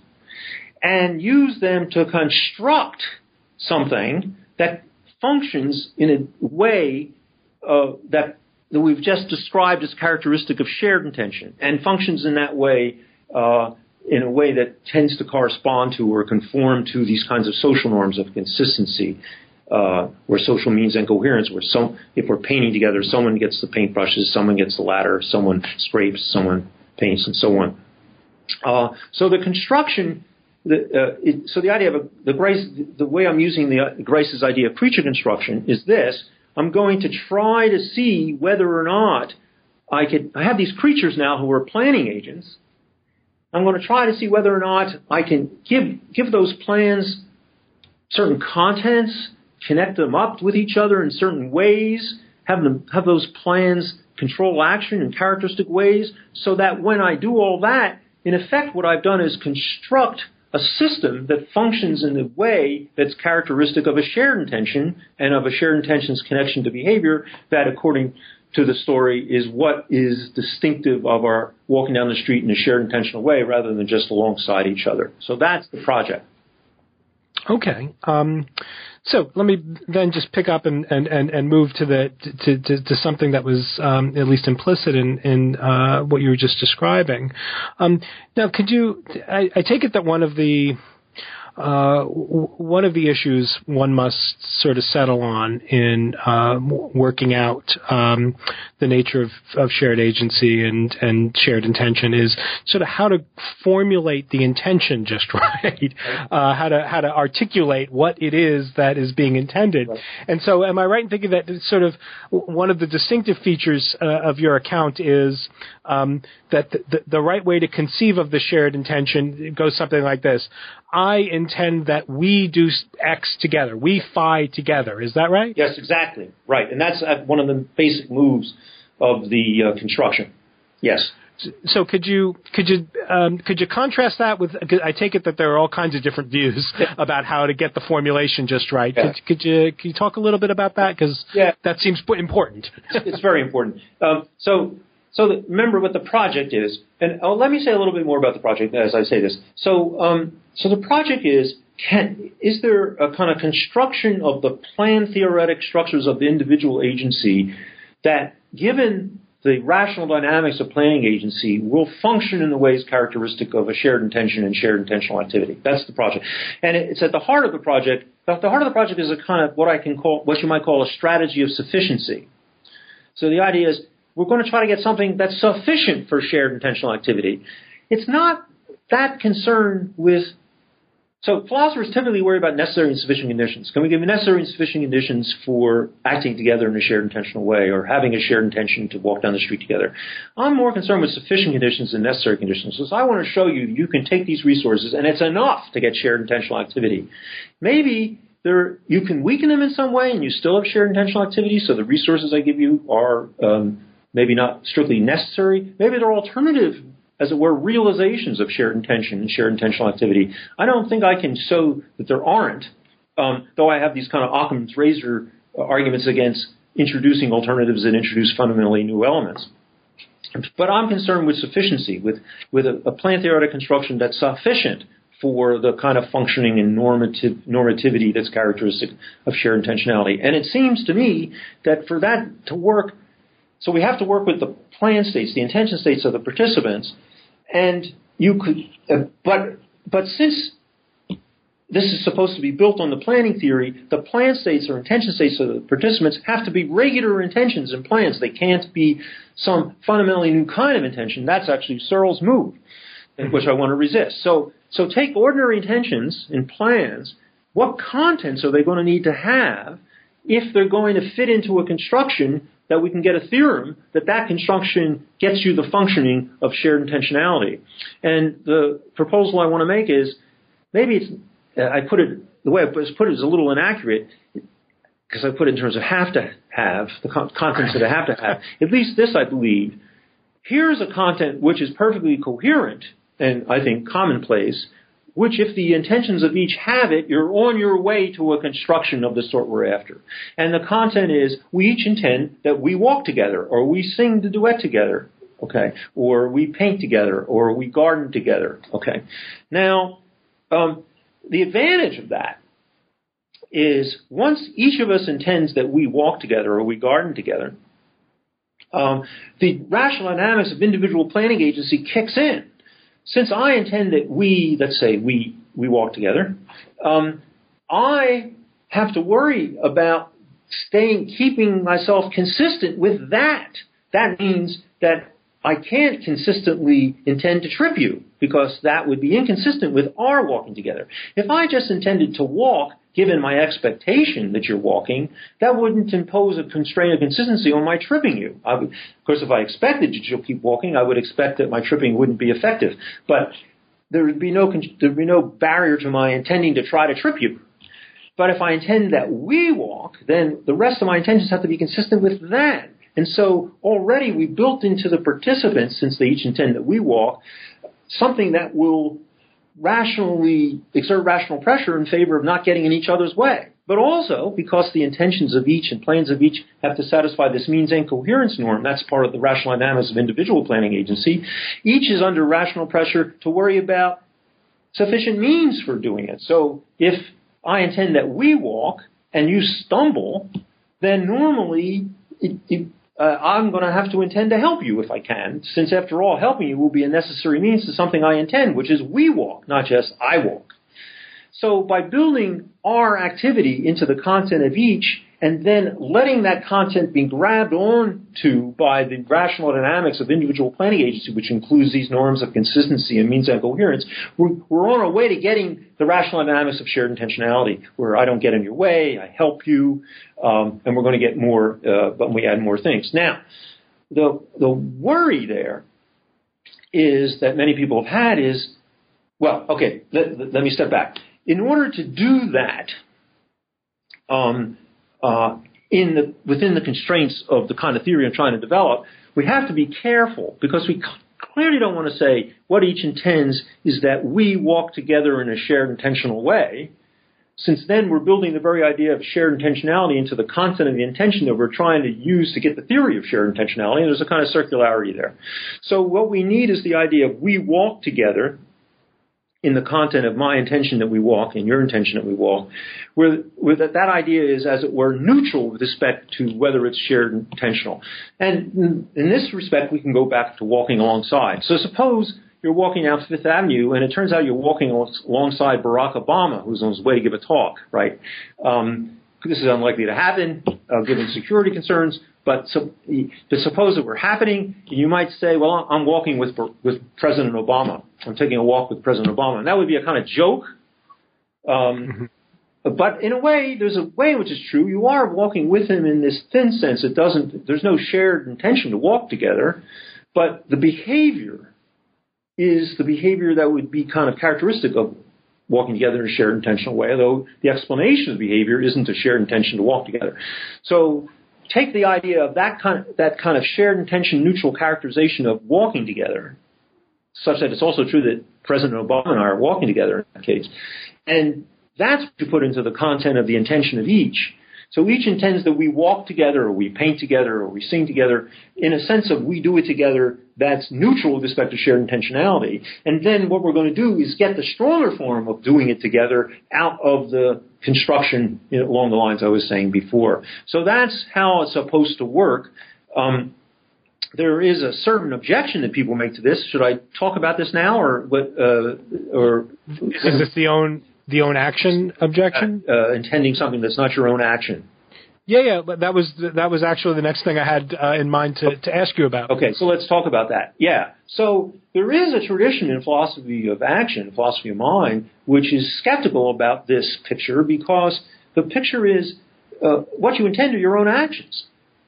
B: and use them to construct something that functions in a way uh, that, that we've just described as characteristic of shared intention, and functions in that way uh, in a way that tends to correspond to or conform to these kinds of social norms of consistency, uh, where social means and coherence, where some, if we're painting together, someone gets the paintbrushes, someone gets the ladder, someone scrapes, someone paints, and so on. Uh, so the construction The, uh, it, so the idea of a, the Grice, the way I'm using the uh, Grice's idea of creature construction is this: I'm going to try to see whether or not I could. I have these creatures now who are planning agents. I'm going to try to see whether or not I can give give those plans certain contents, connect them up with each other in certain ways, have them have those plans control action in characteristic ways, so that when I do all that, in effect, what I've done is construct a system that functions in a way that's characteristic of a shared intention and of a shared intention's connection to behavior that, according to the story, is what is distinctive of our walking down the street in a shared intentional way rather than just alongside each other. So that's the project.
A: Okay. Um, so let me then just pick up and, and, and, and move to the to, to, to something that was um, at least implicit in, in uh, what you were just describing. Um, now, could you? I, I take it that one of the uh, w- one of the issues one must sort of settle on in uh, working out um, the nature of, of shared agency and, and shared intention is sort of how to formulate the intention just right, uh, how to how to articulate what it is that is being intended. Right. And so, am I right in thinking that sort of one of the distinctive features uh, of your account is um, that the, the, the right way to conceive of the shared intention goes something like this: I intend that we do X together, we phi together. Is that right?
B: Yes, exactly. Right. And that's one of the basic moves of the uh, construction. Yes.
A: So could you could you um, could you contrast that with? I take it that there are all kinds of different views yeah. about how to get the formulation just right. Yeah. Could, could you could you talk a little bit about that, because yeah. that seems important.
B: It's very important. Um, so so the, remember what the project is, and oh, let me say a little bit more about the project as I say this. So um, so the project is. Can, is there a kind of construction of the plan theoretic structures of the individual agency that, given the rational dynamics of planning agency, will function in the ways characteristic of a shared intention and shared intentional activity? That's the project. And it's at the heart of the project. The heart of the project is a kind of what I can call, what you might call a strategy of sufficiency. So the idea is we're going to try to get something that's sufficient for shared intentional activity. It's not that concerned with So philosophers typically worry about necessary and sufficient conditions. Can we give necessary and sufficient conditions for acting together in a shared intentional way, or having a shared intention to walk down the street together? I'm more concerned with sufficient conditions than necessary conditions. So I want to show you you can take these resources, and it's enough to get shared intentional activity. Maybe there you can weaken them in some way, and you still have shared intentional activity, so the resources I give you are um, maybe not strictly necessary. Maybe they're alternative, as it were, realizations of shared intention and shared intentional activity. I don't think I can show that there aren't, um, though I have these kind of Occam's razor uh, arguments against introducing alternatives that introduce fundamentally new elements. But I'm concerned with sufficiency, with, with a, a plan theoretic construction that's sufficient for the kind of functioning and normative, normativity that's characteristic of shared intentionality. And it seems to me that for that to work, so we have to work with the plan states, the intention states of the participants. And you could, uh, but but since this is supposed to be built on the planning theory, the plan states or intention states of the participants have to be regular intentions and plans. They can't be some fundamentally new kind of intention. That's actually Searle's move, which I want to resist. So so take ordinary intentions and plans. What contents are they going to need to have if they're going to fit into a construction that we can get a theorem that that construction gets you the functioning of shared intentionality? And the proposal I want to make is, maybe it's, I put it, the way I put it is a little inaccurate, because I put it in terms of have to have, the con- contents that I have to have. At least this, I believe. Here's a content which is perfectly coherent and, I think, commonplace, which, if the intentions of each have it, you're on your way to a construction of the sort we're after. And the content is, we each intend that we walk together, or we sing the duet together, okay, or we paint together, or we garden together, okay. Now, um, the advantage of that is, once each of us intends that we walk together or we garden together, um, the rational dynamics of individual planning agency kicks in. Since I intend that we, let's say we, we walk together, um, I have to worry about staying, keeping myself consistent with that. That means that I can't consistently intend to trip you, because that would be inconsistent with our walking together. If I just intended to walk, given my expectation that you're walking, that wouldn't impose a constraint of consistency on my tripping you. I would, of course, if I expected you to keep walking, I would expect that my tripping wouldn't be effective. But there would be no there would be no barrier to my intending to try to trip you. But if I intend that we walk, then the rest of my intentions have to be consistent with that. And so already we built into the participants, since they each intend that we walk, something that will rationally exert rational pressure in favor of not getting in each other's way. But also, because the intentions of each and plans of each have to satisfy this means and coherence norm, that's part of the rational dynamics of individual planning agency, each is under rational pressure to worry about sufficient means for doing it. So if I intend that we walk and you stumble, then normally it, it, Uh, I'm going to have to intend to help you if I can, since after all, helping you will be a necessary means to something I intend, which is we walk, not just I walk. So by building our activity into the content of each, and then letting that content be grabbed onto by the rational dynamics of individual planning agency, which includes these norms of consistency and means and coherence, we're, we're on our way to getting the rational dynamics of shared intentionality, where I don't get in your way, I help you, um, and we're going to get more, uh, but we add more things. Now, the the worry there is that many people have had is, well, okay, let, let me step back. In order to do that, um, Uh, in the within the constraints of the kind of theory I'm trying to develop, we have to be careful, because we clearly don't want to say what each intends is that we walk together in a shared intentional way, since then we're building the very idea of shared intentionality into the content of the intention that we're trying to use to get the theory of shared intentionality, and there's a kind of circularity there. So what we need is the idea of we walk together in the content of my intention that we walk and your intention that we walk, where, where that, that idea is, as it were, neutral with respect to whether it's shared and intentional. And in this respect, we can go back to walking alongside. So suppose you're walking out Fifth Avenue, and it turns out you're walking alongside Barack Obama, who's on his way to give a talk, right? Um, this is unlikely to happen, uh, given security concerns. But, so, but suppose it were happening, you might say, well, I'm walking with with President Obama. I'm taking a walk with President Obama. And that would be a kind of joke. Um, mm-hmm. But in a way, there's a way in which it's true. You are walking with him in this thin sense. It doesn't, there's no shared intention to walk together. But the behavior is the behavior that would be kind of characteristic of walking together in a shared intentional way, though the explanation of the behavior isn't a shared intention to walk together. So take the idea of that kind of, that kind of shared intention neutral characterization of walking together, such that it's also true that President Obama and I are walking together in that case. And that's what you put into the content of the intention of each. So each intends that we walk together, or we paint together, or we sing together, in a sense of we do it together that's neutral with respect to shared intentionality. And then what we're going to do is get the stronger form of doing it together out of the construction, you know, along the lines I was saying before. So that's how it's supposed to work. Um, there is a certain objection that people make to this. Should I talk about this now, or what? Uh, or
A: is this the own the own action objection?
B: Uh, uh, intending something that's not your own action.
A: Yeah, yeah, but that was that was actually the next thing I had uh, in mind to, to ask you about.
B: Okay, so let's talk about that. Yeah, so there is a tradition in philosophy of action, philosophy of mind, which is skeptical about this picture because the picture is uh, what you intend are your own actions.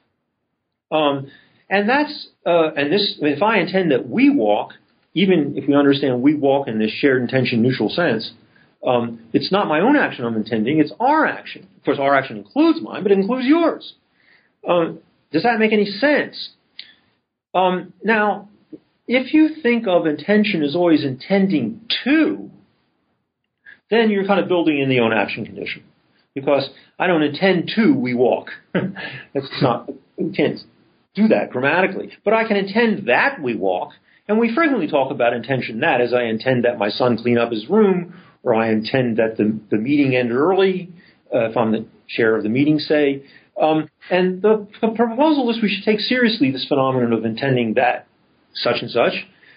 B: Um, and that's uh, and this. If I intend that we walk, even if we understand we walk in this shared intention neutral sense. Um, it's not my own action I'm intending, it's our action. Of course, our action includes mine, but it includes yours. Um, does that make any sense? Um, now, if you think of intention as always intending to, then you're kind of building in the own action condition. Because I don't intend to we walk. That's not, we can't do that grammatically. But I can intend that we walk, and we frequently talk about intention that as I intend that my son clean up his room, or I intend that the, the meeting end early, uh, if I'm the chair of the meeting, say. Um, and the, the proposal is we should take seriously this phenomenon of intending that such and such,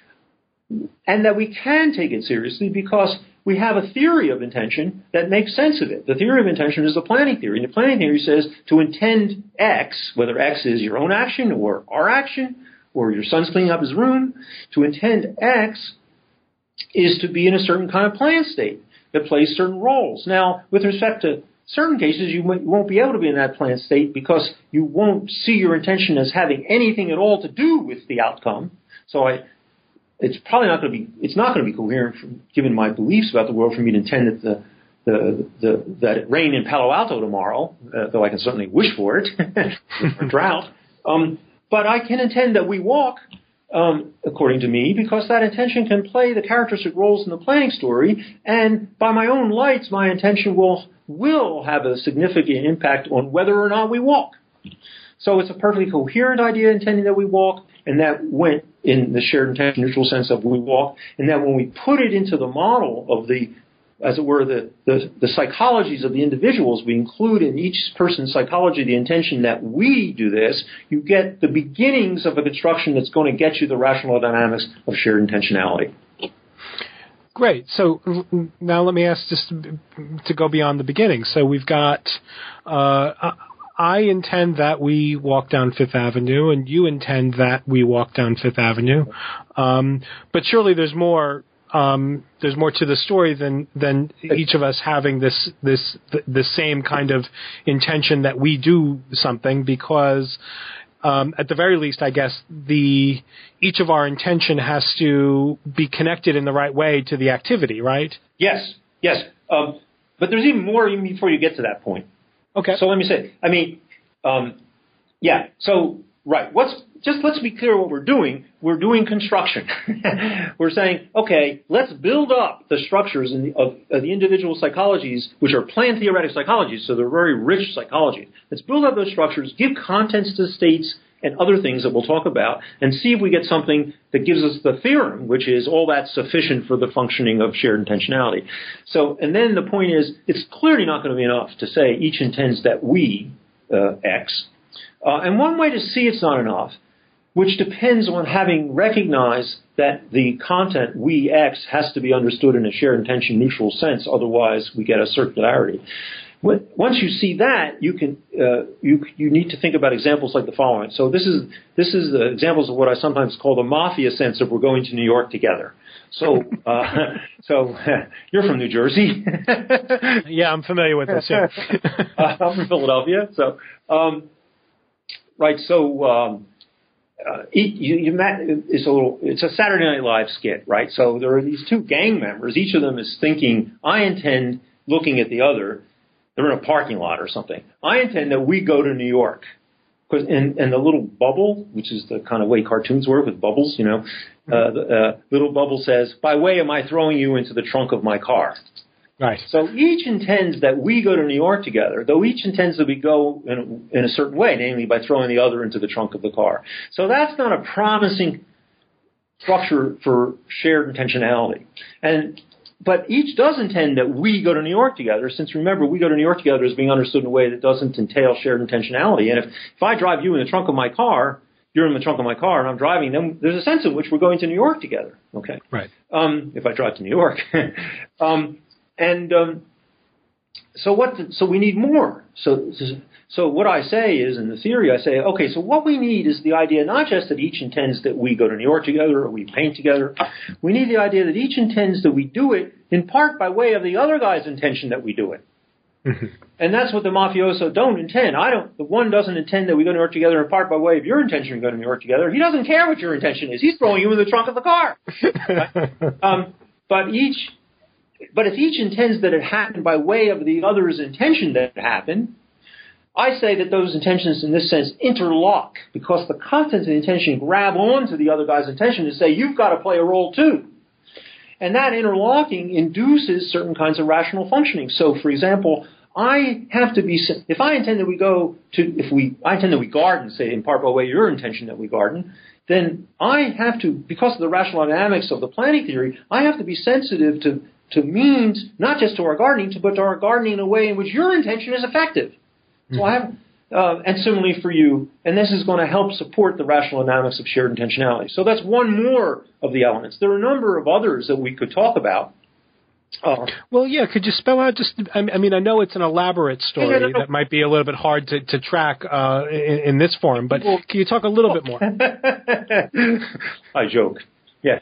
B: and that we can take it seriously because we have a theory of intention that makes sense of it. The theory of intention is the planning theory. And the planning theory says to intend X, whether X is your own action or our action, or your son's cleaning up his room, to intend X is to be in a certain kind of plan state that plays certain roles. Now, with respect to certain cases, you won't be able to be in that plan state because you won't see your intention as having anything at all to do with the outcome. So I, it's probably not going to be, it's not going to be coherent from, given my beliefs about the world for me to intend that the, the, the that it rain in Palo Alto tomorrow, uh, though I can certainly wish for it, for drought. Um, but I can intend that we walk, Um, according to me, because that intention can play the characteristic roles in the planning story, and by my own lights, my intention will will have a significant impact on whether or not we walk. So it's a perfectly coherent idea, intending that we walk, and that went in the shared intention neutral sense of we walk, and that when we put it into the model of the, as it were, the, the, the psychologies of the individuals, we include in each person's psychology the intention that we do this, you get the beginnings of a construction that's going to get you the rational dynamics of shared intentionality.
A: Great. So now let me ask just to go beyond the beginning. So we've got, uh, I intend that we walk down Fifth Avenue, and you intend that we walk down Fifth Avenue. Um, but surely there's more Um, there's more to the story than than each of us having this this the, the same kind of intention that we do something, because um, at the very least, I guess the each of our intention has to be connected in the right way to the activity, right?
B: Yes, yes. Um, but there's even more even before you get to that point.
A: Okay.
B: So let me say, I mean, um, yeah. So right, what's just let's be clear what we're doing. We're doing construction. We're saying, okay, let's build up the structures in the, of, of the individual psychologies, which are plan theoretic psychologies, so they're very rich psychology. Let's build up those structures, give contents to states and other things that we'll talk about, and see if we get something that gives us the theorem, which is all that's sufficient for the functioning of shared intentionality. So, and then the point is, it's clearly not going to be enough to say each intends that we, uh, X. Uh, and one way to see it's not enough, which depends on having recognized that the content we X has to be understood in a shared intention neutral sense, otherwise we get a circularity. Once you see that, you can uh, you you need to think about examples like the following. So this is this is the examples of what I sometimes call the mafia sense of we're going to New York together. So uh, so you're from New Jersey.
A: Yeah, I'm familiar with this. Yeah.
B: uh, I'm from Philadelphia. So um, right. So. Um, Uh, you, you met, it's a little, it's a Saturday Night Live skit, right? So there are these two gang members. Each of them is thinking, I intend, looking at the other, they're in a parking lot or something. I intend that we go to New York. Cause, and, and the little bubble, which is the kind of way cartoons work with bubbles, you know, uh, the uh, little bubble says, by way am I throwing you into the trunk of my car?
A: Right.
B: So each intends that we go to New York together, though each intends that we go in a, in a certain way, namely by throwing the other into the trunk of the car. So that's not a promising structure for shared intentionality. And but each does intend that we go to New York together, since remember, we go to New York together is being understood in a way that doesn't entail shared intentionality. And if, if I drive you in the trunk of my car, you're in the trunk of my car and I'm driving, then there's a sense in which we're going to New York together. Okay.
A: Right.
B: Um, if I drive to New York. um, And um, so what? The, so we need more. So, so what I say is, in the theory, I say, okay, so what we need is the idea not just that each intends that we go to New York together or we paint together. We need the idea that each intends that we do it in part by way of the other guy's intention that we do it. Mm-hmm. And that's what the mafioso don't intend. I don't. The one doesn't intend that we go to New York together in part by way of your intention to go to New York together. He doesn't care what your intention is. He's throwing you in the trunk of the car. um, but each, but if each intends that it happen by way of the other's intention that it happen, I say that those intentions, in this sense, interlock because the contents of the intention grab onto the other guy's intention to say you've got to play a role too. And that interlocking induces certain kinds of rational functioning. So, for example, I have to be, if I intend that we go to, if we, I intend that we garden, say, in part by way of your intention that we garden, then I have to, because of the rational dynamics of the planning theory, I have to be sensitive to, to means, not just to our gardening, but to our gardening in a way in which your intention is effective. So I have, uh, and similarly for you, and this is going to help support the rational dynamics of shared intentionality. So that's one more of the elements. There are a number of others that we could talk about. Uh,
A: well, yeah, could you spell out just, I mean, I know it's an elaborate story yeah, no, no. that might be a little bit hard to, to track uh, in, in this forum, but well, can you talk a little bit more?
B: I joke. Yeah.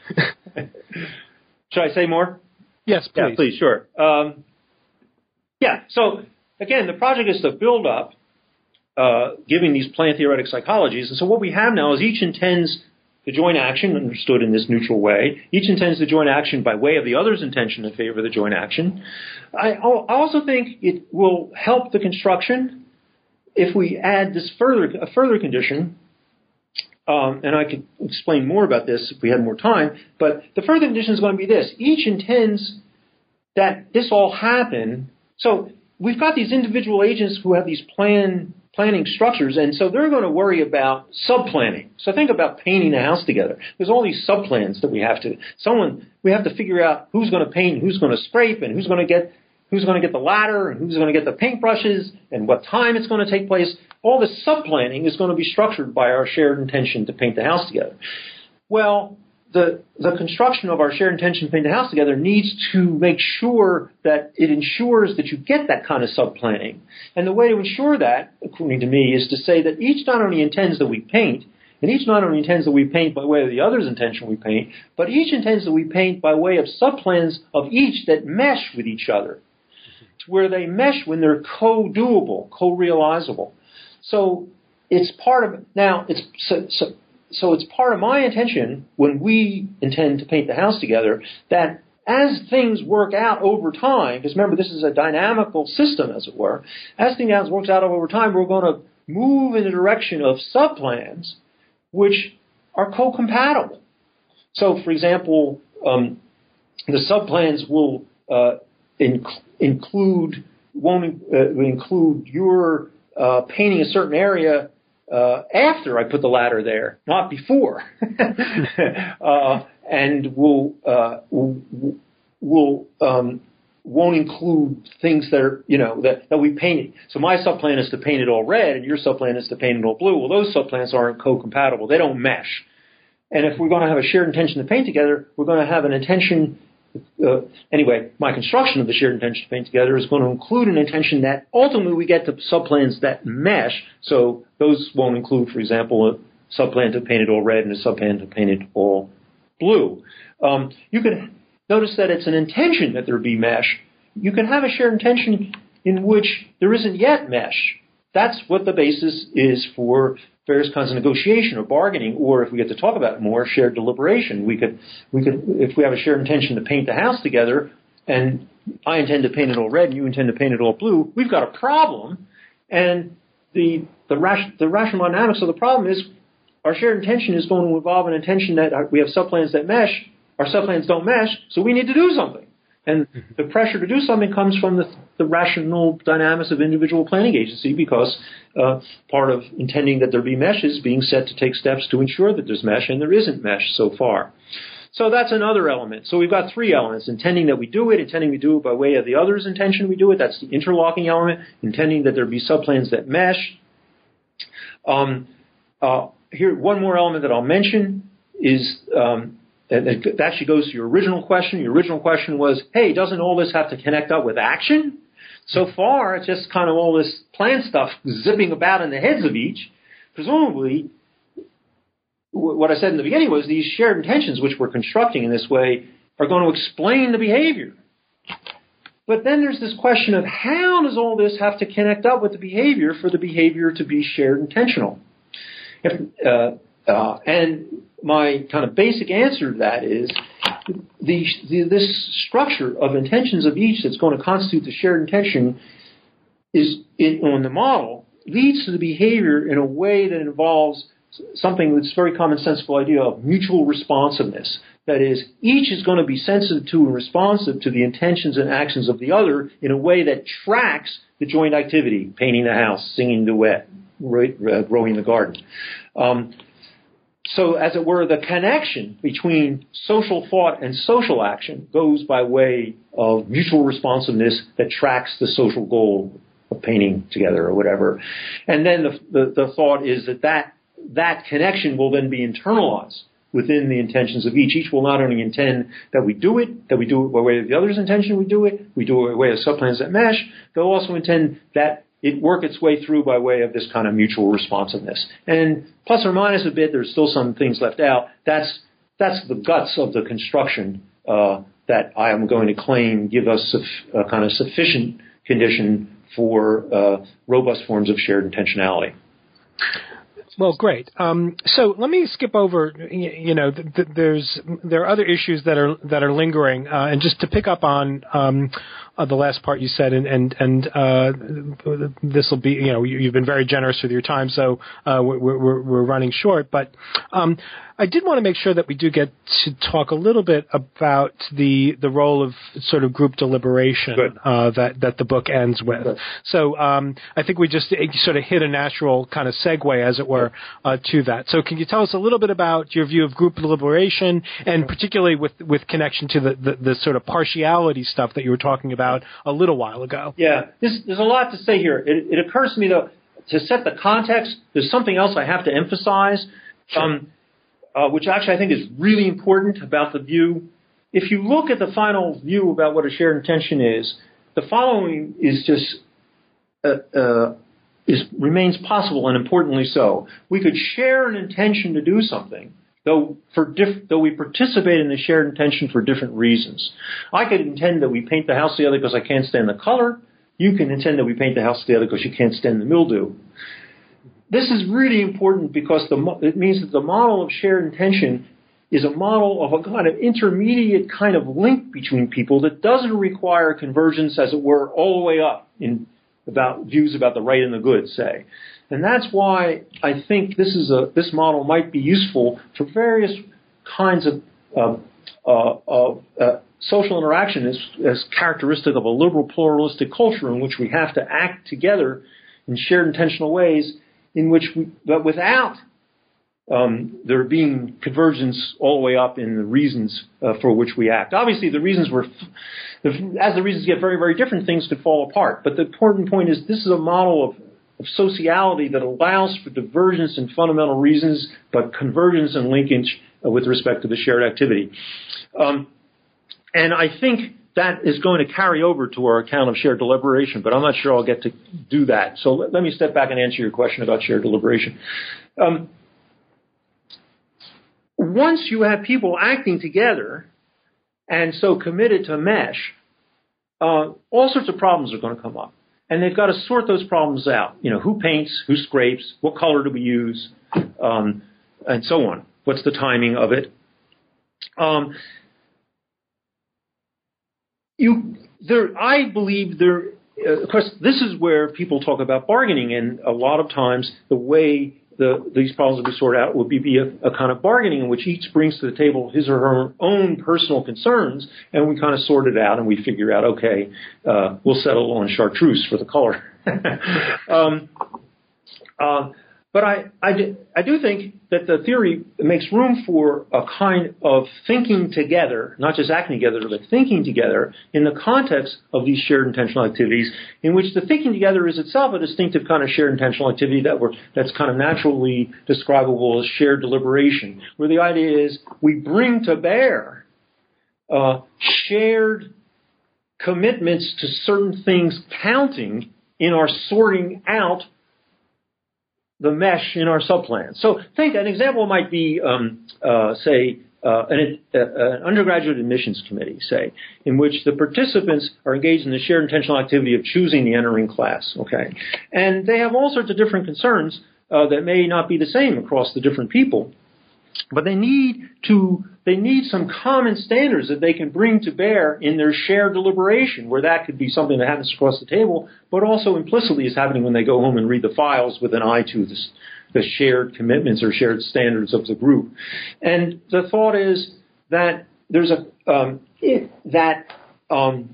B: Should I say more?
A: Yes, please.
B: Yeah, please, sure. Um, yeah, so again, the project is to build up uh, giving these plan theoretic psychologies. And so what we have now is each intends to join action, understood in this neutral way. Each intends to join action by way of the other's intention in favor of the joint action. I, I also think it will help the construction if we add this further, a further condition. Um, and I could explain more about this if we had more time. But the further condition is going to be this. Each intends that this all happen. So we've got these individual agents who have these plan planning structures, and so they're going to worry about sub-planning. So think about painting a house together. There's all these sub-plans that we have to, someone, we have to figure out who's going to paint, who's going to scrape, and who's going to get, who's going to get the ladder, and who's going to get the paintbrushes, and what time it's going to take place. All this sub-planning is going to be structured by our shared intention to paint the house together. Well, the the construction of our shared intention to paint the house together needs to make sure that it ensures that you get that kind of sub-planning. And the way to ensure that, according to me, is to say that each not only intends that we paint, and each not only intends that we paint by way of the other's intention we paint, but each intends that we paint by way of sub-plans of each that mesh with each other, where they mesh when they're co-doable, co-realizable. So it's part of, now, it's so, so So it's part of my intention when we intend to paint the house together that as things work out over time, because remember this is a dynamical system as it were, as things works out over time, we're going to move in the direction of subplans which are co-compatible. So for example, um, the subplans will uh, inc- include, won't uh, include your uh, painting a certain area Uh, after I put the ladder there, not before, uh, and will uh, will, will um, won't include things that are you know that, that we painted. So my subplan is to paint it all red, and your subplan is to paint it all blue. Well, those subplans aren't co-compatible; they don't mesh. And if we're going to have a shared intention to paint together, we're going to have an intention. Uh, anyway, my construction of the shared intention to paint together is going to include an intention that ultimately we get to subplans that mesh. So those won't include, for example, a subplan to paint it all red and a subplan to paint it all blue. Um, you can notice that it's an intention that there be mesh. You can have a shared intention in which there isn't yet mesh. That's what the basis is for various kinds of negotiation or bargaining, or if we get to talk about it more, shared deliberation. We could, we could, if we have a shared intention to paint the house together, and I intend to paint it all red and you intend to paint it all blue, we've got a problem. And the the, ration, the rational dynamics of the problem is our shared intention is going to involve an intention that we have subplans that mesh. Our subplans don't mesh, so we need to do something. And the pressure to do something comes from the, the rational dynamics of individual planning agency because uh, part of intending that there be mesh is being set to take steps to ensure that there's mesh, and there isn't mesh so far. So that's another element. So we've got three elements: intending that we do it, intending we do it by way of the other's intention we do it. That's the interlocking element. Intending that there be subplans that mesh. Um, uh, here, one more element that I'll mention is... Um, And it actually goes to your original question. Your original question was, hey, doesn't all this have to connect up with action? So far, it's just kind of all this plan stuff zipping about in the heads of each. Presumably, what I said in the beginning was these shared intentions, which we're constructing in this way, are going to explain the behavior. But then there's this question of how does all this have to connect up with the behavior for the behavior to be shared intentional? If, uh, uh, and my kind of basic answer to that is the, the, this structure of intentions of each that's going to constitute the shared intention is in, on the model leads to the behavior in a way that involves something that's a very commonsensical idea of mutual responsiveness. That is, each is going to be sensitive to and responsive to the intentions and actions of the other in a way that tracks the joint activity, painting the house, singing duet, growing the garden. Um, so, as it were, the connection between social thought and social action goes by way of mutual responsiveness that tracks the social goal of painting together or whatever. And then the, the, the thought is that, that that connection will then be internalized within the intentions of each. Each will not only intend that we do it, that we do it by way of the other's intention we do it, we do it by way of subplans that mesh, they'll also intend that it work its way through by way of this kind of mutual responsiveness. And plus or minus a bit, there's still some things left out. That's that's the guts of the construction uh, that I am going to claim give us a, a kind of sufficient condition for uh, robust forms of shared intentionality.
A: Well, great. Um, so let me skip over. You, you know, th- th- there's there are other issues that are that are lingering, uh, and just to pick up on um, uh, the last part you said, and and and uh, this will be, you know, you, you've been very generous with your time, so uh, we're, we're we're running short. But um, I did want to make sure that we do get to talk a little bit about the the role of sort of group deliberation uh, that that the book ends with. Good. So um, I think we just sort of hit a natural kind of segue, as it were, uh, to that. So can you tell us a little bit about your view of group deliberation, and particularly with with connection to the the, the sort of partiality stuff that you were talking about a little while ago?
B: Yeah, there's, there's a lot to say here. It, it occurs to me, though, to set the context, there's something else I have to emphasize. Sure. Um, Uh, which actually I think is really important about the view. If you look at the final view about what a shared intention is, the following is just uh, uh, is remains possible, and importantly so. We could share an intention to do something, though for diff- though we participate in the shared intention for different reasons. I could intend that we paint the house together because I can't stand the color. You can intend that we paint the house together because you can't stand the mildew. This is really important because the, it means that the model of shared intention is a model of a kind of intermediate kind of link between people that doesn't require convergence, as it were, all the way up in about views about the right and the good, say. And that's why I think this is a this model might be useful for various kinds of uh, uh, of uh, social interaction as, as characteristic of a liberal pluralistic culture in which we have to act together in shared intentional ways, in which we, but without um, there being convergence all the way up in the reasons uh, for which we act. Obviously, the reasons were, as the reasons get very, very different, things could fall apart. But the important point is this is a model of, of sociality that allows for divergence in fundamental reasons, but convergence and linkage uh, with respect to the shared activity. Um, and I think that is going to carry over to our account of shared deliberation, but I'm not sure I'll get to do that. So let, let me step back and answer your question about shared deliberation. Um, once you have people acting together and so committed to mesh, uh, all sorts of problems are going to come up. And they've got to sort those problems out. You know, who paints, who scrapes, what color do we use, um, and so on. What's the timing of it? Um, You, there, I believe there, uh, of course, this is where people talk about bargaining, and a lot of times the way the, these problems will be sorted out would be, be a, a kind of bargaining in which each brings to the table his or her own personal concerns, and we kind of sort it out and we figure out, okay, uh, we'll settle on chartreuse for the color. um, uh, But I, I, do, I do think that the theory makes room for a kind of thinking together, not just acting together, but thinking together in the context of these shared intentional activities, in which the thinking together is itself a distinctive kind of shared intentional activity that we're, that's kind of naturally describable as shared deliberation, where the idea is we bring to bear uh, shared commitments to certain things counting in our sorting out the mesh in our subplan. So think an example might be, um, uh, say, uh, an, uh, an undergraduate admissions committee, say, in which the participants are engaged in the shared intentional activity of choosing the entering class, okay? And they have all sorts of different concerns uh, that may not be the same across the different people. But they need to, they need some common standards that they can bring to bear in their shared deliberation, where that could be something that happens across the table, but also implicitly is happening when they go home and read the files with an eye to the, the shared commitments or shared standards of the group. And the thought is that there's a, um, that, um,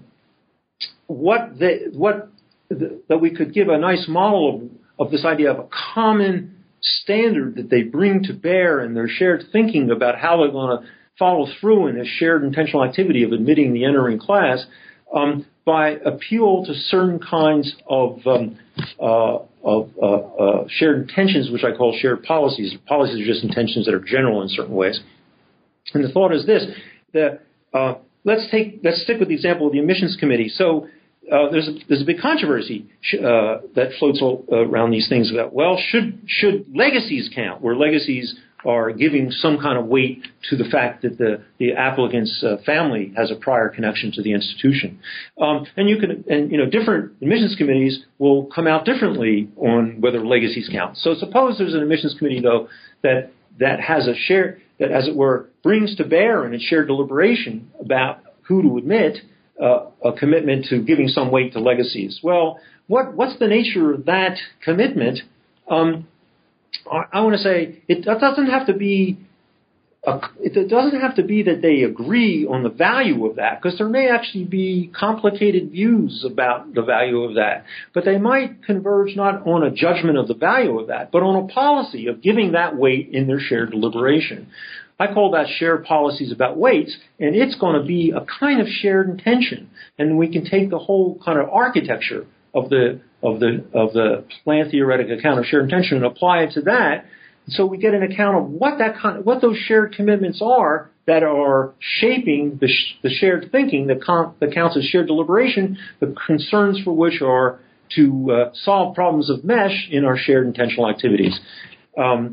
B: what the, what the, that we could give a nice model of, of this idea of a common standard that they bring to bear in their shared thinking about how they're going to follow through in this shared intentional activity of admitting the entering class um, by appeal to certain kinds of, um, uh, of uh, uh, shared intentions, which I call shared policies. Policies are just intentions that are general in certain ways. And the thought is this: that uh, let's take let's stick with the example of the admissions committee. So. Uh, there's a, there's a big controversy uh, that floats all, uh, around these things about, well, should should legacies count, where legacies are giving some kind of weight to the fact that the, the applicant's uh, family has a prior connection to the institution. Um, and you can, and you know, different admissions committees will come out differently on whether legacies count. So suppose there's an admissions committee, though, that that has a share, that, as it were, brings to bear in its shared deliberation about who to admit, Uh, a commitment to giving some weight to legacies. Well, what, what's the nature of that commitment? Um, I, I want to say it doesn't have to be. A, it doesn't have to be that they agree on the value of that, because there may actually be complicated views about the value of that. But they might converge not on a judgment of the value of that, but on a policy of giving that weight in their shared deliberation. I call that shared policies about weights, and it's going to be a kind of shared intention. And we can take the whole kind of architecture of the of the of the plan theoretic account of shared intention and apply it to that. So we get an account of what that kind of, what those shared commitments are that are shaping the, sh- the shared thinking that, con- that counts as shared deliberation, the concerns for which are to uh, solve problems of mesh in our shared intentional activities. Um,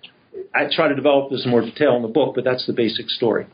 B: I try to develop this in more detail in the book, but that's the basic story.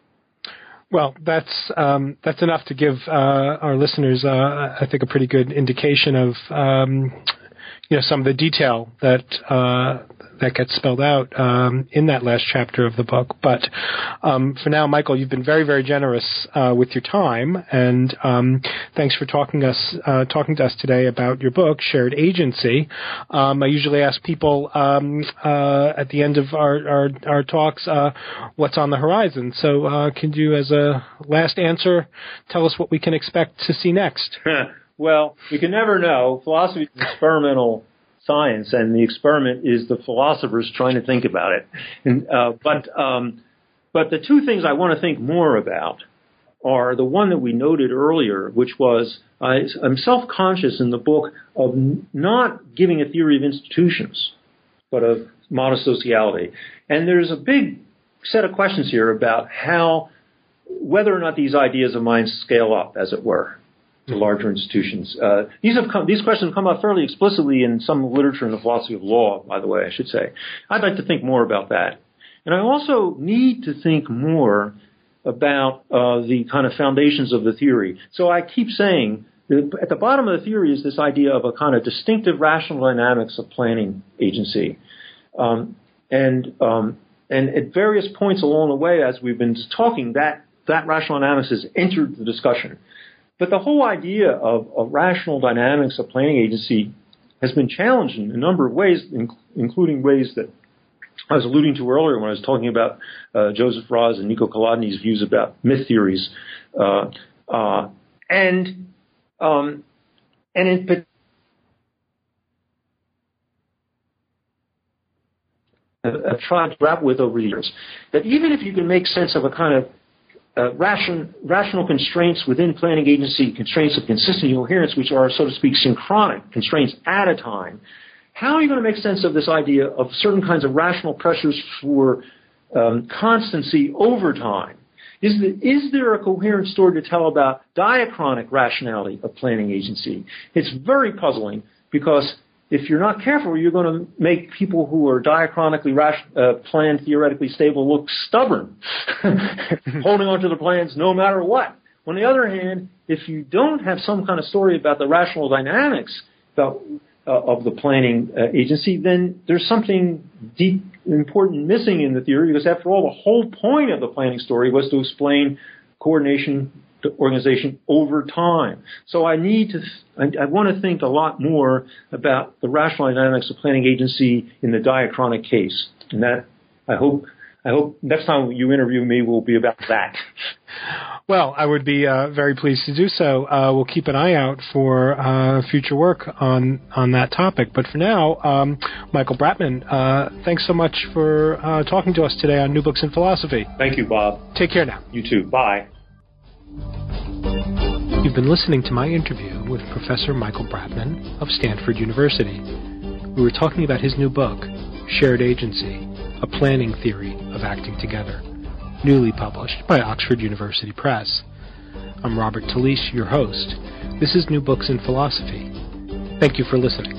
A: Well, that's um, that's enough to give uh, our listeners, uh, I think, a pretty good indication of um, you know some of the detail that uh, that gets spelled out um, in that last chapter of the book. But um, for now, Michael, you've been very, very generous uh, with your time, and um, thanks for talking us uh, talking to us today about your book, Shared Agency. Um, I usually ask people um, uh, at the end of our our, our talks uh, what's on the horizon. So, uh, can you, as a last answer, tell us what we can expect to see next?
B: Well, you can never know. Philosophy is experimental science, and the experiment is the philosophers trying to think about it. And, uh, but um, but the two things I want to think more about are the one that we noted earlier, which was I, I'm self-conscious in the book of n- not giving a theory of institutions, but of modest sociality. And there's a big set of questions here about how, whether or not these ideas of mine scale up, as it were, to larger institutions. Uh, these have come, these questions have come up fairly explicitly in some literature in the philosophy of law, by the way, I should say. I'd like to think more about that. And I also need to think more about uh, the kind of foundations of the theory. So I keep saying that at the bottom of the theory is this idea of a kind of distinctive rational dynamics of planning agency. Um, and um, and at various points along the way, as we've been talking, that, that rational dynamics has entered the discussion. But the whole idea of, of rational dynamics of planning agency has been challenged in a number of ways, in, including ways that I was alluding to earlier when I was talking about uh, Joseph Raz and Nico Kolodny's views about myth theories. Uh, uh, and um, and in particular, I've tried to grapple with over the years, that even if you can make sense of a kind of Uh, ration, rational constraints within planning agency, constraints of consistency and coherence, which are, so to speak, synchronic constraints at a time. How are you going to make sense of this idea of certain kinds of rational pressures for um, constancy over time? Is, the, is there a coherent story to tell about diachronic rationality of planning agency? It's very puzzling because if you're not careful, you're going to make people who are diachronically ration, uh, planned, theoretically stable look stubborn, holding on to the plans no matter what. On the other hand, if you don't have some kind of story about the rational dynamics about, uh, of the planning uh, agency, then there's something deep, important missing in the theory, because after all, the whole point of the planning story was to explain coordination to organization over time. So I need to, I, I want to think a lot more about the rational dynamics of planning agency in the diachronic case. And that, I hope, I hope next time you interview me will be about that.
A: Well, I would be uh, very pleased to do so. Uh, we'll keep an eye out for uh, future work on, on that topic. But for now, um, Michael Bratman, uh, thanks so much for uh, talking to us today on New Books in Philosophy.
B: Thank you, Bob.
A: Take care now.
B: You too. Bye.
A: You've been listening to my interview with Professor Michael Bratman of Stanford University. We were talking about his new book, Shared Agency, A Planning Theory of Acting Together, newly published by Oxford University Press. I'm Robert Talisse, your host. This is New Books in Philosophy. Thank you for listening.